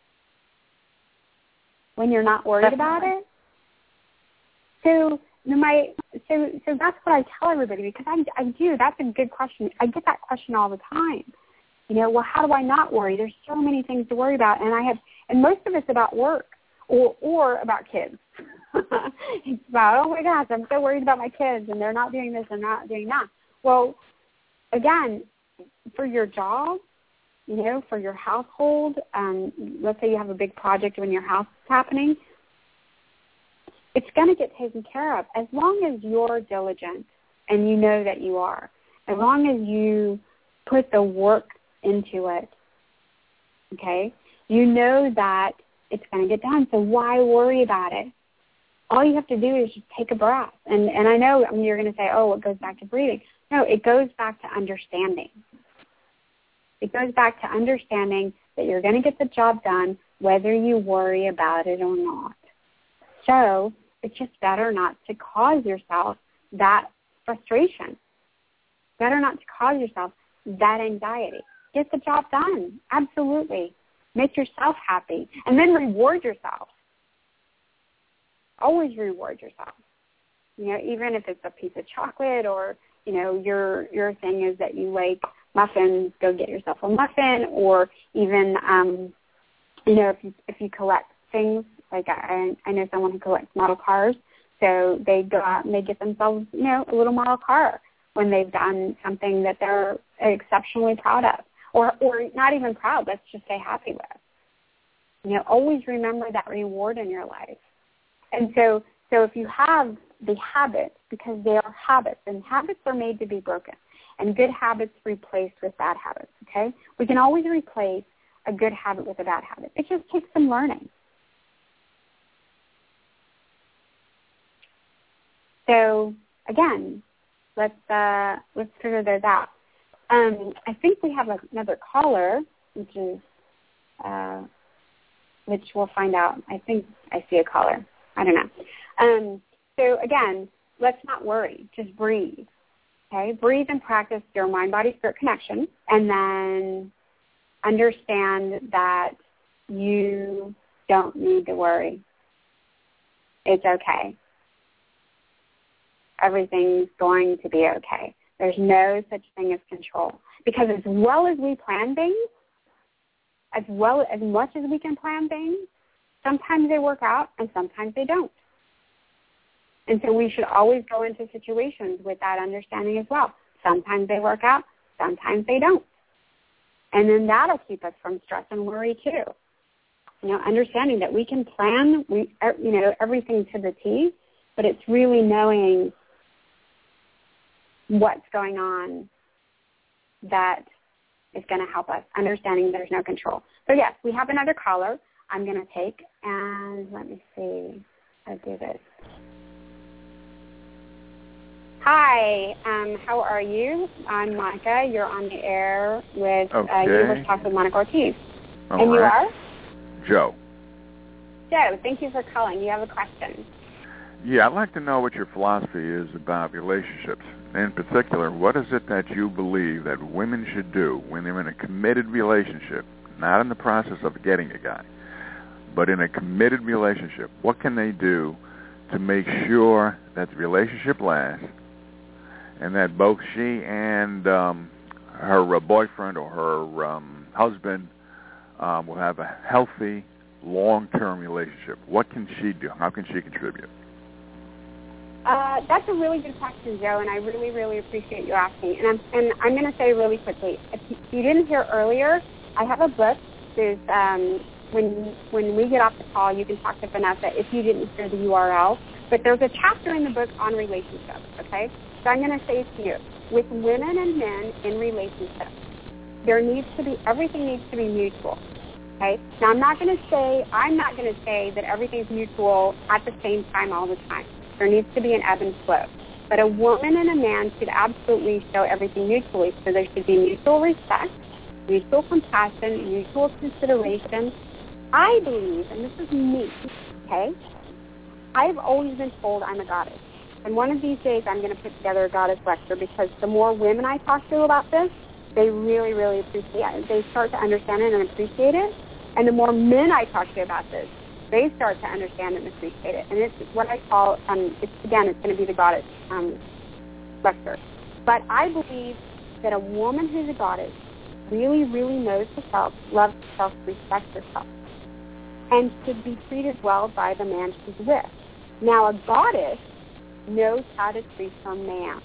when you're not worried about it? So my so so that's what I tell everybody, because I, I do. That's a good question. I get that question all the time. You know, well, how do I not worry? There's so many things to worry about, and I have, and most of it's about work or or about kids. It's about, oh my gosh, I'm so worried about my kids, and they're not doing this and not doing that. Well, again, for your job, you know, for your household, um, let's say you have a big project when your house is happening, it's going to get taken care of as long as you're diligent and you know that you are. As long as you put the work into it, okay, you know that it's going to get done. So why worry about it? All you have to do is just take a breath. And, and I know I mean, you're going to say, oh, it goes back to breathing. No, it goes back to understanding. It goes back to understanding that you're going to get the job done whether you worry about it or not. So it's just better not to cause yourself that frustration. Better not to cause yourself that anxiety. Get the job done. Absolutely. Make yourself happy. And then reward yourself. Always reward yourself. You know, even if it's a piece of chocolate or, you know, your your thing is that you like muffins, go get yourself a muffin, or even, um, you know, if you, if you collect things, like I, I know someone who collects model cars, so they go out and they get themselves, you know, a little model car when they've done something that they're exceptionally proud of, or, or not even proud, let's just say happy with. You know, always remember that reward in your life. And so, so if you have the habits, because they are habits, and habits are made to be broken, and good habits replaced with bad habits, okay? We can always replace a good habit with a bad habit. It just takes some learning. So, again, let's uh, let's figure those out. Um, I think we have another caller, which is, uh, which we'll find out. I think I see a caller. I don't know. Um, so, again, let's not worry. Just breathe. Okay, breathe and practice your mind-body-spirit connection, and then understand that you don't need to worry. It's okay. Everything's going to be okay. There's no such thing as control. Because as well as we plan things, as well as much as we can plan things, sometimes they work out and sometimes they don't. And so we should always go into situations with that understanding as well. Sometimes they work out, sometimes they don't. And then that'll keep us from stress and worry too. You know, understanding that we can plan, we, you know, everything to the T, but it's really knowing what's going on that is going to help us, understanding there's no control. So yes, we have another caller I'm going to take, and let me see. I'll do this. Hi, um, how are you? I'm Monica. You're on the air with okay. uh, Universe Talks with Monica Ortiz. All and right. you are? Joe. Joe, thank you for calling. You have a question. Yeah, I'd like to know what your philosophy is about relationships. In particular, what is it that you believe that women should do when they're in a committed relationship, not in the process of getting a guy, but in a committed relationship? What can they do to make sure that the relationship lasts and that both she and um, her uh, boyfriend or her um, husband um, will have a healthy, long-term relationship? What can she do? How can she contribute? Uh, that's a really good question, Joe, and I really, really appreciate you asking. And I'm, and I'm going to say really quickly, if you didn't hear earlier, I have a book. There's um, when when we get off the call, you can talk to Vanessa if you didn't hear the U R L. But there's a chapter in the book on relationships, okay? So I'm going to say to you, with women and men in relationships, there needs to be, everything needs to be mutual, okay? Now, I'm not going to say, I'm not going to say that everything's mutual at the same time all the time. There needs to be an ebb and flow. But a woman and a man should absolutely show everything mutually. So there should be mutual respect, mutual compassion, mutual consideration. I believe, and this is me, okay, I've always been told I'm a goddess. And one of these days I'm going to put together a goddess lecture, because the more women I talk to about this, they really, really appreciate it. They start to understand it and appreciate it. And the more men I talk to about this, they start to understand and appreciate it. And it's what I call, um, it's, again, it's going to be the goddess um, lecture. But I believe that a woman who's a goddess really, really knows herself, loves herself, respects herself, and should be treated well by the man she's with. Now, a goddess knows how to treat her man.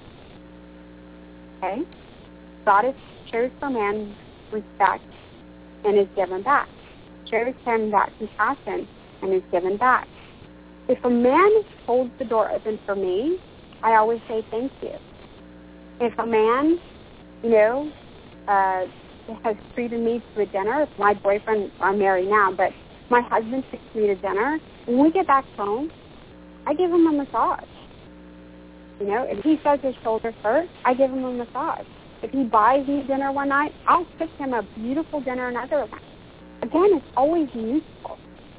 Okay? Goddess shows her man respect and is given back. Shows him that compassion and is given back. If a man holds the door open for me, I always say thank you. If a man, you know, uh, has treated me to a dinner, if my boyfriend, I'm married now, but my husband takes me to dinner, when we get back home, I give him a massage. You know, if he says his shoulders hurt, I give him a massage. If he buys me dinner one night, I'll cook him a beautiful dinner another night. Again, it's always useful.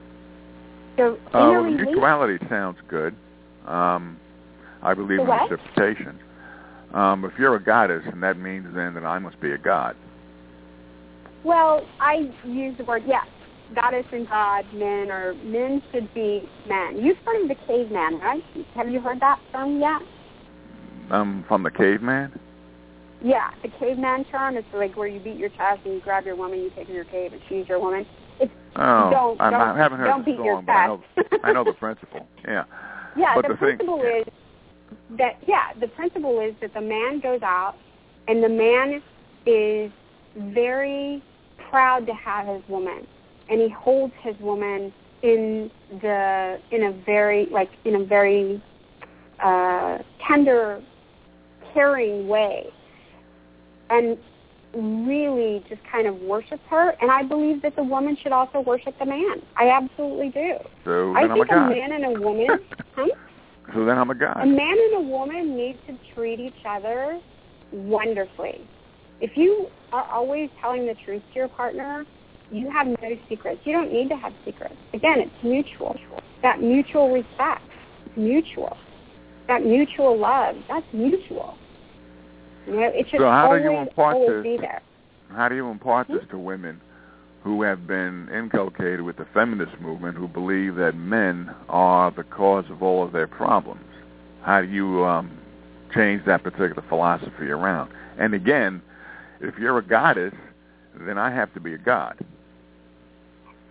So, uh, well, the mutuality sounds good. Um, I believe in what? reciprocation. Um, if you're a goddess, and that means then that I must be a god. Well, I use the word, yes. Goddess and God, men, or men should be men. You've heard of the caveman, right? Have you heard that term yet? Um, from the caveman? Yeah, the caveman term is like where you beat your chest and you grab your woman, you take her to your cave, and she's your woman. It's, oh, don't, I, don't, I haven't heard don't the beat song, your but I know, chest. I know the principle. Yeah. Yeah, but the, the principle thing, is that, yeah, the principle is that the man goes out and the man is very proud to have his woman, and he holds his woman in the in a very like in a very uh, tender, caring way, and really just kind of worships her. And I believe that the woman should also worship the man. I absolutely do. So I then think I'm a, a god. man and a woman. huh? So then I'm a god. A man and a woman need to treat each other wonderfully. If you are always telling the truth to your partner, you have no secrets. You don't need to have secrets. Again, it's mutual. That mutual respect, it's mutual. That mutual love, that's mutual. You know, it should so how always, do you impart always this, be there. How do you impart hmm? this to women who have been inculcated with the feminist movement, who believe that men are the cause of all of their problems? How do you um, change that particular philosophy around? And again, if you're a goddess, then I have to be a god.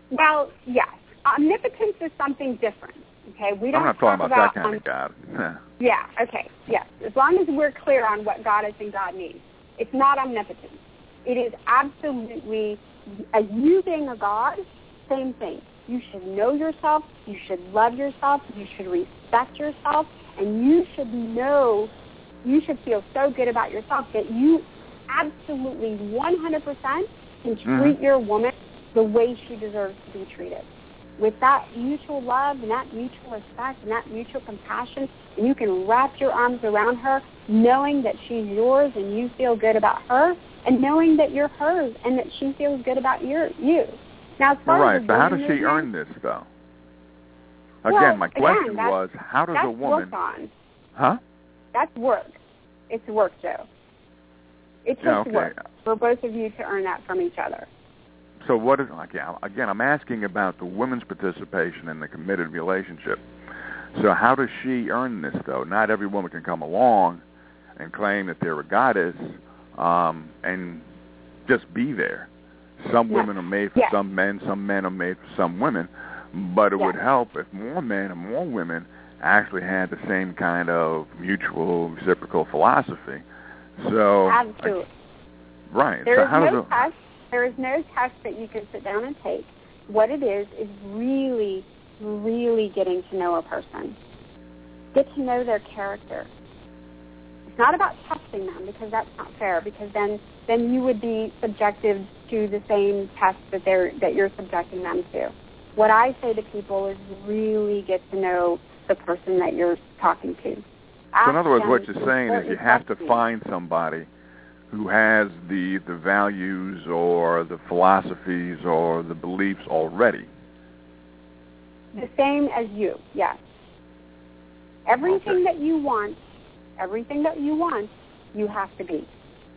Well, yes. Omnipotence is something different. Okay, we don't I'm not talking talk about, about that kind of God. Yeah, okay, yes. As long as we're clear on what God is and God needs. It's not omnipotence. It is absolutely, as you being a God, same thing. You should know yourself, you should love yourself, you should respect yourself, and you should know, you should feel so good about yourself that you absolutely one hundred percent can treat mm-hmm. your woman the way she deserves to be treated. With that mutual love and that mutual respect and that mutual compassion, and you can wrap your arms around her knowing that she's yours and you feel good about her, and knowing that you're hers and that she feels good about your, you. Now, as far right, as so how does she movement, earn this, though? Again, well, my question again, was, how does that's a woman... Work on. Huh? That's work. It's work, Joe. It takes yeah, okay. work for both of you to earn that from each other. So what is, again, again, I'm asking about the woman's participation in the committed relationship. So how does she earn this, though? Not every woman can come along and claim that they're a goddess um, and just be there. Some yes. women are made for yes. some men, some men are made for some women, but it yes. would help if more men and more women actually had the same kind of mutual reciprocal philosophy. So, Absolutely. I, right. There so is how no does it, test. There is no test that you can sit down and take. What it is is really, really getting to know a person. Get to know their character. It's not about testing them, because that's not fair, because then, then you would be subjective to the same test that they're that you're subjecting them to. What I say to people is really get to know the person that you're talking to. Ask so in other words, them, what you're saying is you have to find somebody who has the, the values or the philosophies or the beliefs already. The same as you, yes. Everything okay. that you want, everything that you want, you have to be.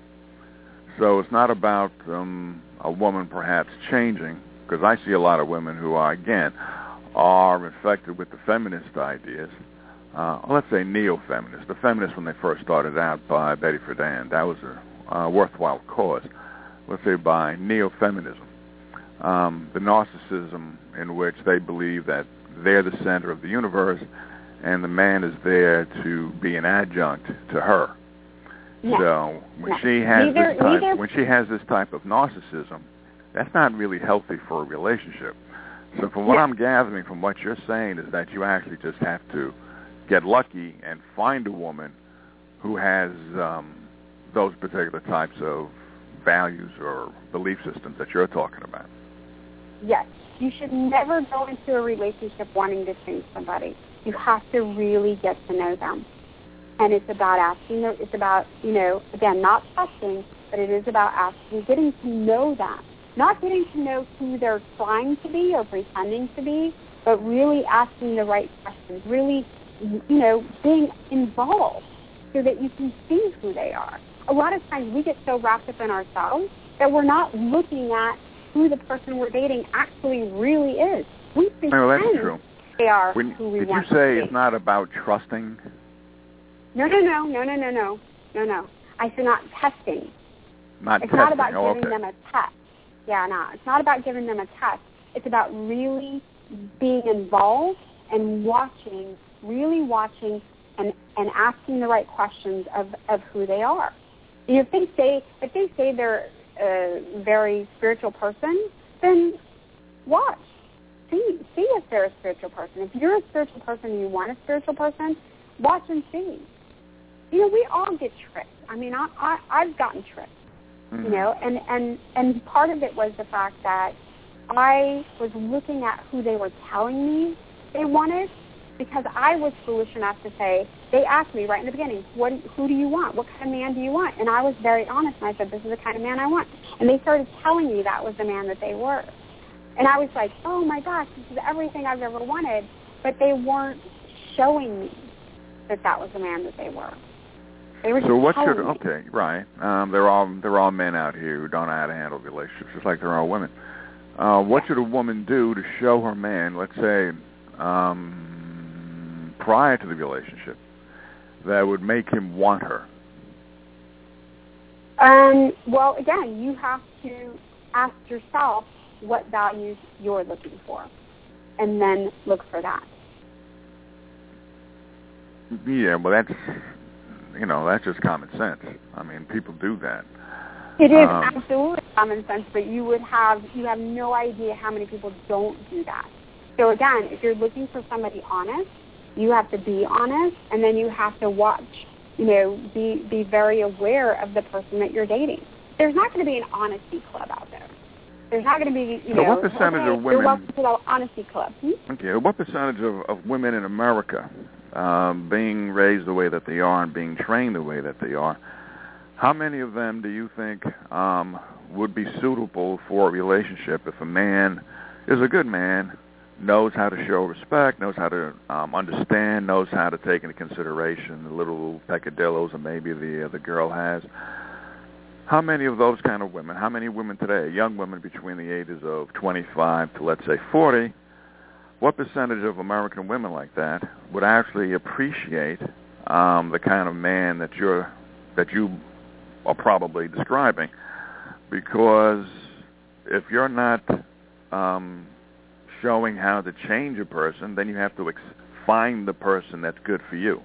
So it's not about um, a woman perhaps changing, because I see a lot of women who are, again, are infected with the feminist ideas. Uh, let's say neo-feminists. The feminists when they first started out by Betty Friedan, that was a Uh, worthwhile cause, let's say by neo-feminism, um, the narcissism in which they believe that they're the center of the universe and the man is there to be an adjunct to her. No. So when no. she has neither, this type, neither. when she has this type of narcissism, that's not really healthy for a relationship. So from what no. I'm gathering from what you're saying is that you actually just have to get lucky and find a woman who has um, those particular types of values or belief systems that you're talking about. Yes. You should never go into a relationship wanting to change somebody. You have to really get to know them. And it's about asking, it's about, you know, again, not testing, but it is about asking, getting to know them. Not getting to know who they're trying to be or pretending to be, but really asking the right questions, really, you know, being involved so that you can see who they are. A lot of times we get so wrapped up in ourselves that we're not looking at who the person we're dating actually really is. We pretend no, that's true. they are when, who we did want you say to be. It's not about trusting? No, no, no, no, no, no, no, no, no. I said not testing. Not it's testing. not about oh, giving okay. them a test. Yeah, no. It's not about giving them a test. It's about really being involved and watching, really watching and, and asking the right questions of, of who they are. If they say if they say they're a very spiritual person, then watch. See see if they're a spiritual person. If you're a spiritual person and you want a spiritual person, watch and see. You know, we all get tricked. I mean, I, I I've gotten tricked. Mm-hmm. You know, and, and, and part of it was the fact that I was looking at who they were telling me they wanted, because I was foolish enough to say, they asked me right in the beginning, what, who do you want? What kind of man do you want? And I was very honest, and I said, this is the kind of man I want. And they started telling me that was the man that they were. And I was like, oh, my gosh, this is everything I've ever wanted. But they weren't showing me that that was the man that they were. They were so what should, me. Okay, right. Um, they're all they're all men out here who don't know how to handle relationships, just like they're all women. Uh, what should a woman do to show her man, let's say, um, prior to the relationship, that would make him want her? Um, well, again, you have to ask yourself, what values you're looking for, and then look for that. Yeah, well, that's, you know, that's just common sense. I mean, people do that. It is um, absolutely common sense, but you would have, you have no idea how many people don't do that. So again, if you're looking for somebody honest, you have to be honest, and then you have to watch, you know, be, be very aware of the person that you're dating. There's not going to be an honesty club out there. There's not going to be, you so know, what percentage okay, of women, you're welcome to the honesty club. Hmm? Okay, what percentage of, of women in America, um, being raised the way that they are and being trained the way that they are, how many of them do you think um, would be suitable for a relationship if a man is a good man, knows how to show respect, knows how to um, understand, knows how to take into consideration the little peccadillos that maybe the uh, the girl has? How many of those kind of women, how many women today, young women between the ages of twenty-five to, let's say, forty, what percentage of American women like that would actually appreciate um, the kind of man that you're that you are probably describing? Because if you're not um, showing how to change a person, then you have to ex- find the person that's good for you.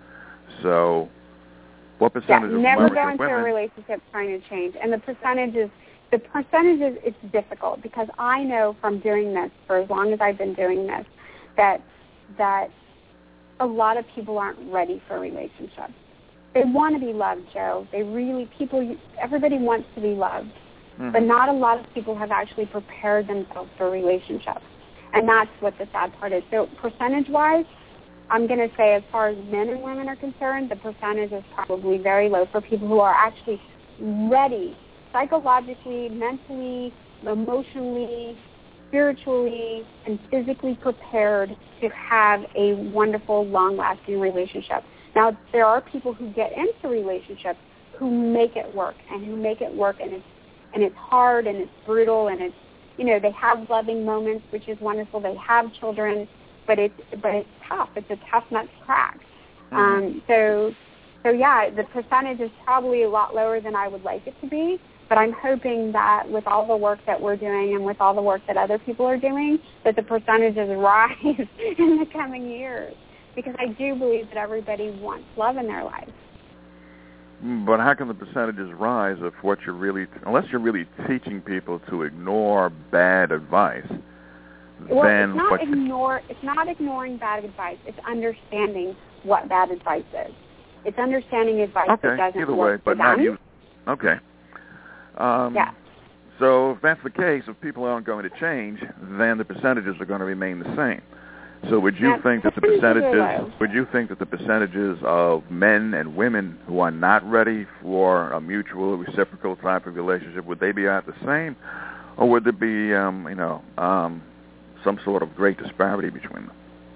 So what percentage yeah, of never American go into women... a relationship trying to change. And the percentages, the percentages, it's difficult because I know from doing this for as long as I've been doing this that that a lot of people aren't ready for relationships. They want to be loved, Joe. They really, people, everybody wants to be loved. Mm-hmm. But not a lot of people have actually prepared themselves for relationships. And that's what the sad part is. So percentage-wise, I'm going to say as far as men and women are concerned, the percentage is probably very low for people who are actually ready, psychologically, mentally, emotionally, spiritually, and physically prepared to have a wonderful, long-lasting relationship. Now, there are people who get into relationships who make it work, and who make it work, and it's, and it's hard, and it's brutal, and it's, you know, they have loving moments, which is wonderful. They have children, but it's but it's tough. It's a tough nut to crack. Mm-hmm. Um, so, so yeah, the percentage is probably a lot lower than I would like it to be. But I'm hoping that with all the work that we're doing and with all the work that other people are doing, that the percentages rise in the coming years. Because I do believe that everybody wants love in their life. But how can the percentages rise if what you're really, unless you're really teaching people to ignore bad advice? Well, then it's not what ignore. It's not ignoring bad advice. It's understanding what bad advice is. It's understanding advice okay, that doesn't either work way, but for not them. you. Okay. Um, yeah. So if that's the case, if people aren't going to change, then the percentages are going to remain the same. So would you Now, think that the percentages would you think that the percentages of men and women who are not ready for a mutual reciprocal type of relationship, would they be at the same, or would there be um, you know um, some sort of great disparity between them?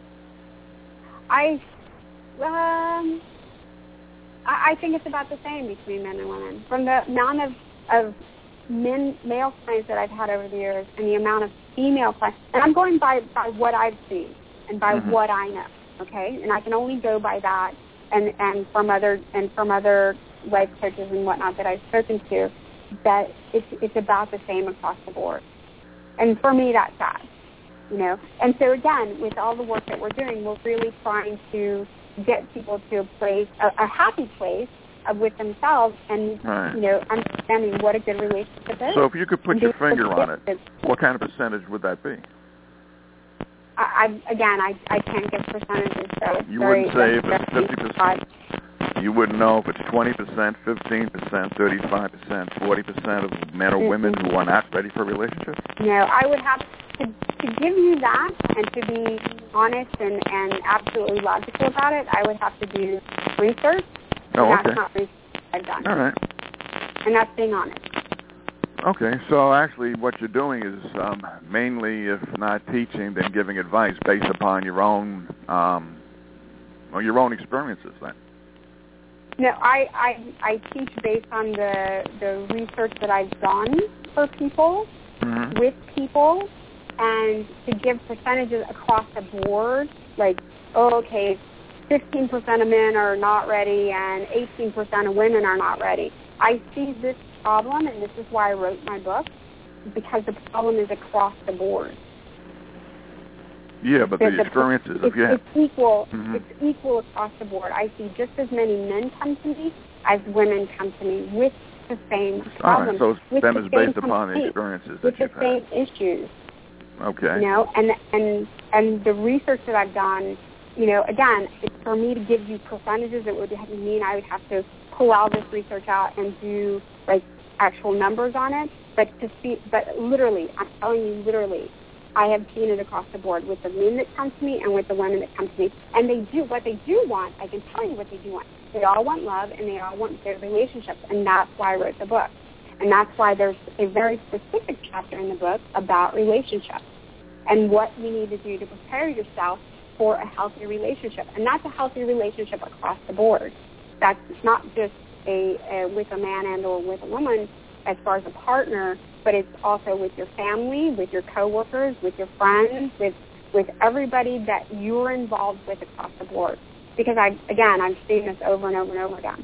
I um I, I think it's about the same between men and women. From the amount of, of men male clients that I've had over the years and the amount of female clients, and I'm going by, by what I've seen and by mm-hmm. what I know, okay? And I can only go by that and, and from other and from other life coaches and whatnot that I've spoken to, that it's it's about the same across the board. And for me, that's sad, you know. And so again, with all the work that we're doing, we're really trying to get people to a place, a, a happy place uh, with themselves, and right. you know, understanding what a good relationship is. So, if you could put your finger on it, what kind of percentage would that be? I, I again, I I can't give percentages, so it's you very, wouldn't say if it's fifty percent. You wouldn't know if it's twenty percent, fifteen percent, thirty-five percent, forty percent of men or women who are not ready for a relationship? No, I would have to, to give you that and to be honest and, and absolutely logical about it. I would have to do research. Oh, and okay. That's not research I've done. All right. And that's being honest. Okay, so actually what you're doing is um, mainly, if not teaching, then giving advice based upon your own um, or your own experiences then. No, I, I I teach based on the the research that I've done for people, mm-hmm. with people, and to give percentages across the board, like, oh, okay, fifteen percent of men are not ready and eighteen percent of women are not ready. I see this problem, and this is why I wrote my book, because the problem is across the board. Yeah, but the, the experiences it's, of yeah, it's equal. Mm-hmm. It's equal across the board. I see just as many men come to me as women come to me with the same problems. All right, so STEM the is based same upon the experiences that with you've the same had. issues. Okay. You know, and and and the research that I've done, you know, again, it's for me to give you percentages, it would mean I would have to pull all this research out and do like actual numbers on it. But to see, but literally, I'm telling you, literally, I have seen it across the board with the men that come to me and with the women that come to me. And they do, what they do want, I can tell you what they do want. They all want love and they all want their relationships. And that's why I wrote the book. And that's why there's a very specific chapter in the book about relationships and what you need to do to prepare yourself for a healthy relationship. And that's a healthy relationship across the board. That's not just a, a with a man and or with a woman as far as a partner, but it's also with your family, with your coworkers, with your friends, with with everybody that you're involved with across the board. Because I, again, I've seen this over and over and over again.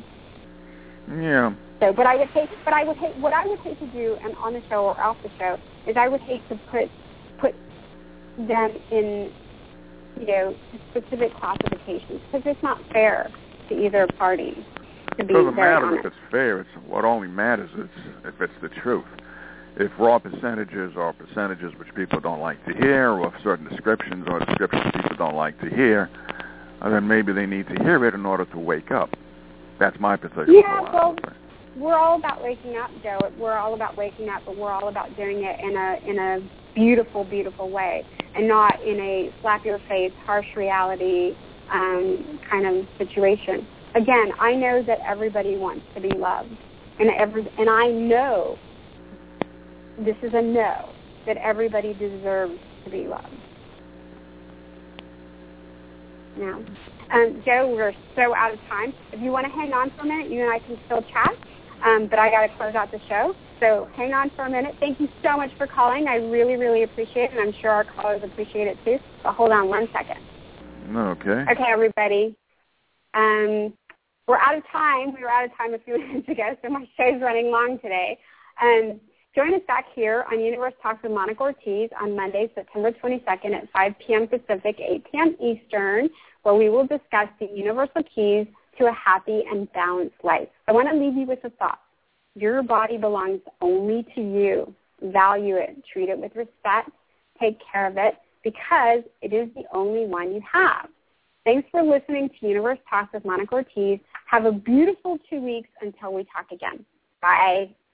Yeah. So, but I would hate, but I would hate, what I would hate to do, and on the show or off the show, is I would hate to put put them in, you know, specific classifications because it's not fair to either party. To be It doesn't very matter honest. if it's fair. It's what only matters is if it's the truth. If raw percentages are percentages which people don't like to hear, or if certain descriptions are descriptions people don't like to hear, then maybe they need to hear it in order to wake up. That's my particular Yeah, philosophy. well, we're all about waking up, Joe. We're all about waking up, but we're all about doing it in a in a beautiful, beautiful way, and not in a slap your face, harsh reality um, kind of situation. Again, I know that everybody wants to be loved, and every and I know this is a no that everybody deserves to be loved. Now, um, Joe, we're so out of time. If you want to hang on for a minute, you and I can still chat, um, but I got to close out the show. So hang on for a minute. Thank you so much for calling. I really, really appreciate it, and I'm sure our callers appreciate it too. But hold on one second. Okay. Okay, everybody. Um, we're out of time. We were out of time a few minutes ago, so my show's running long today. Um, join us back here on Universe Talks with Monica Ortiz on Monday, September twenty-second at five p.m. Pacific, eight p.m. Eastern, where we will discuss the universal keys to a happy and balanced life. I want to leave you with a thought. Your body belongs only to you. Value it. Treat it with respect. Take care of it because it is the only one you have. Thanks for listening to Universe Talks with Monica Ortiz. Have a beautiful two weeks until we talk again. Bye.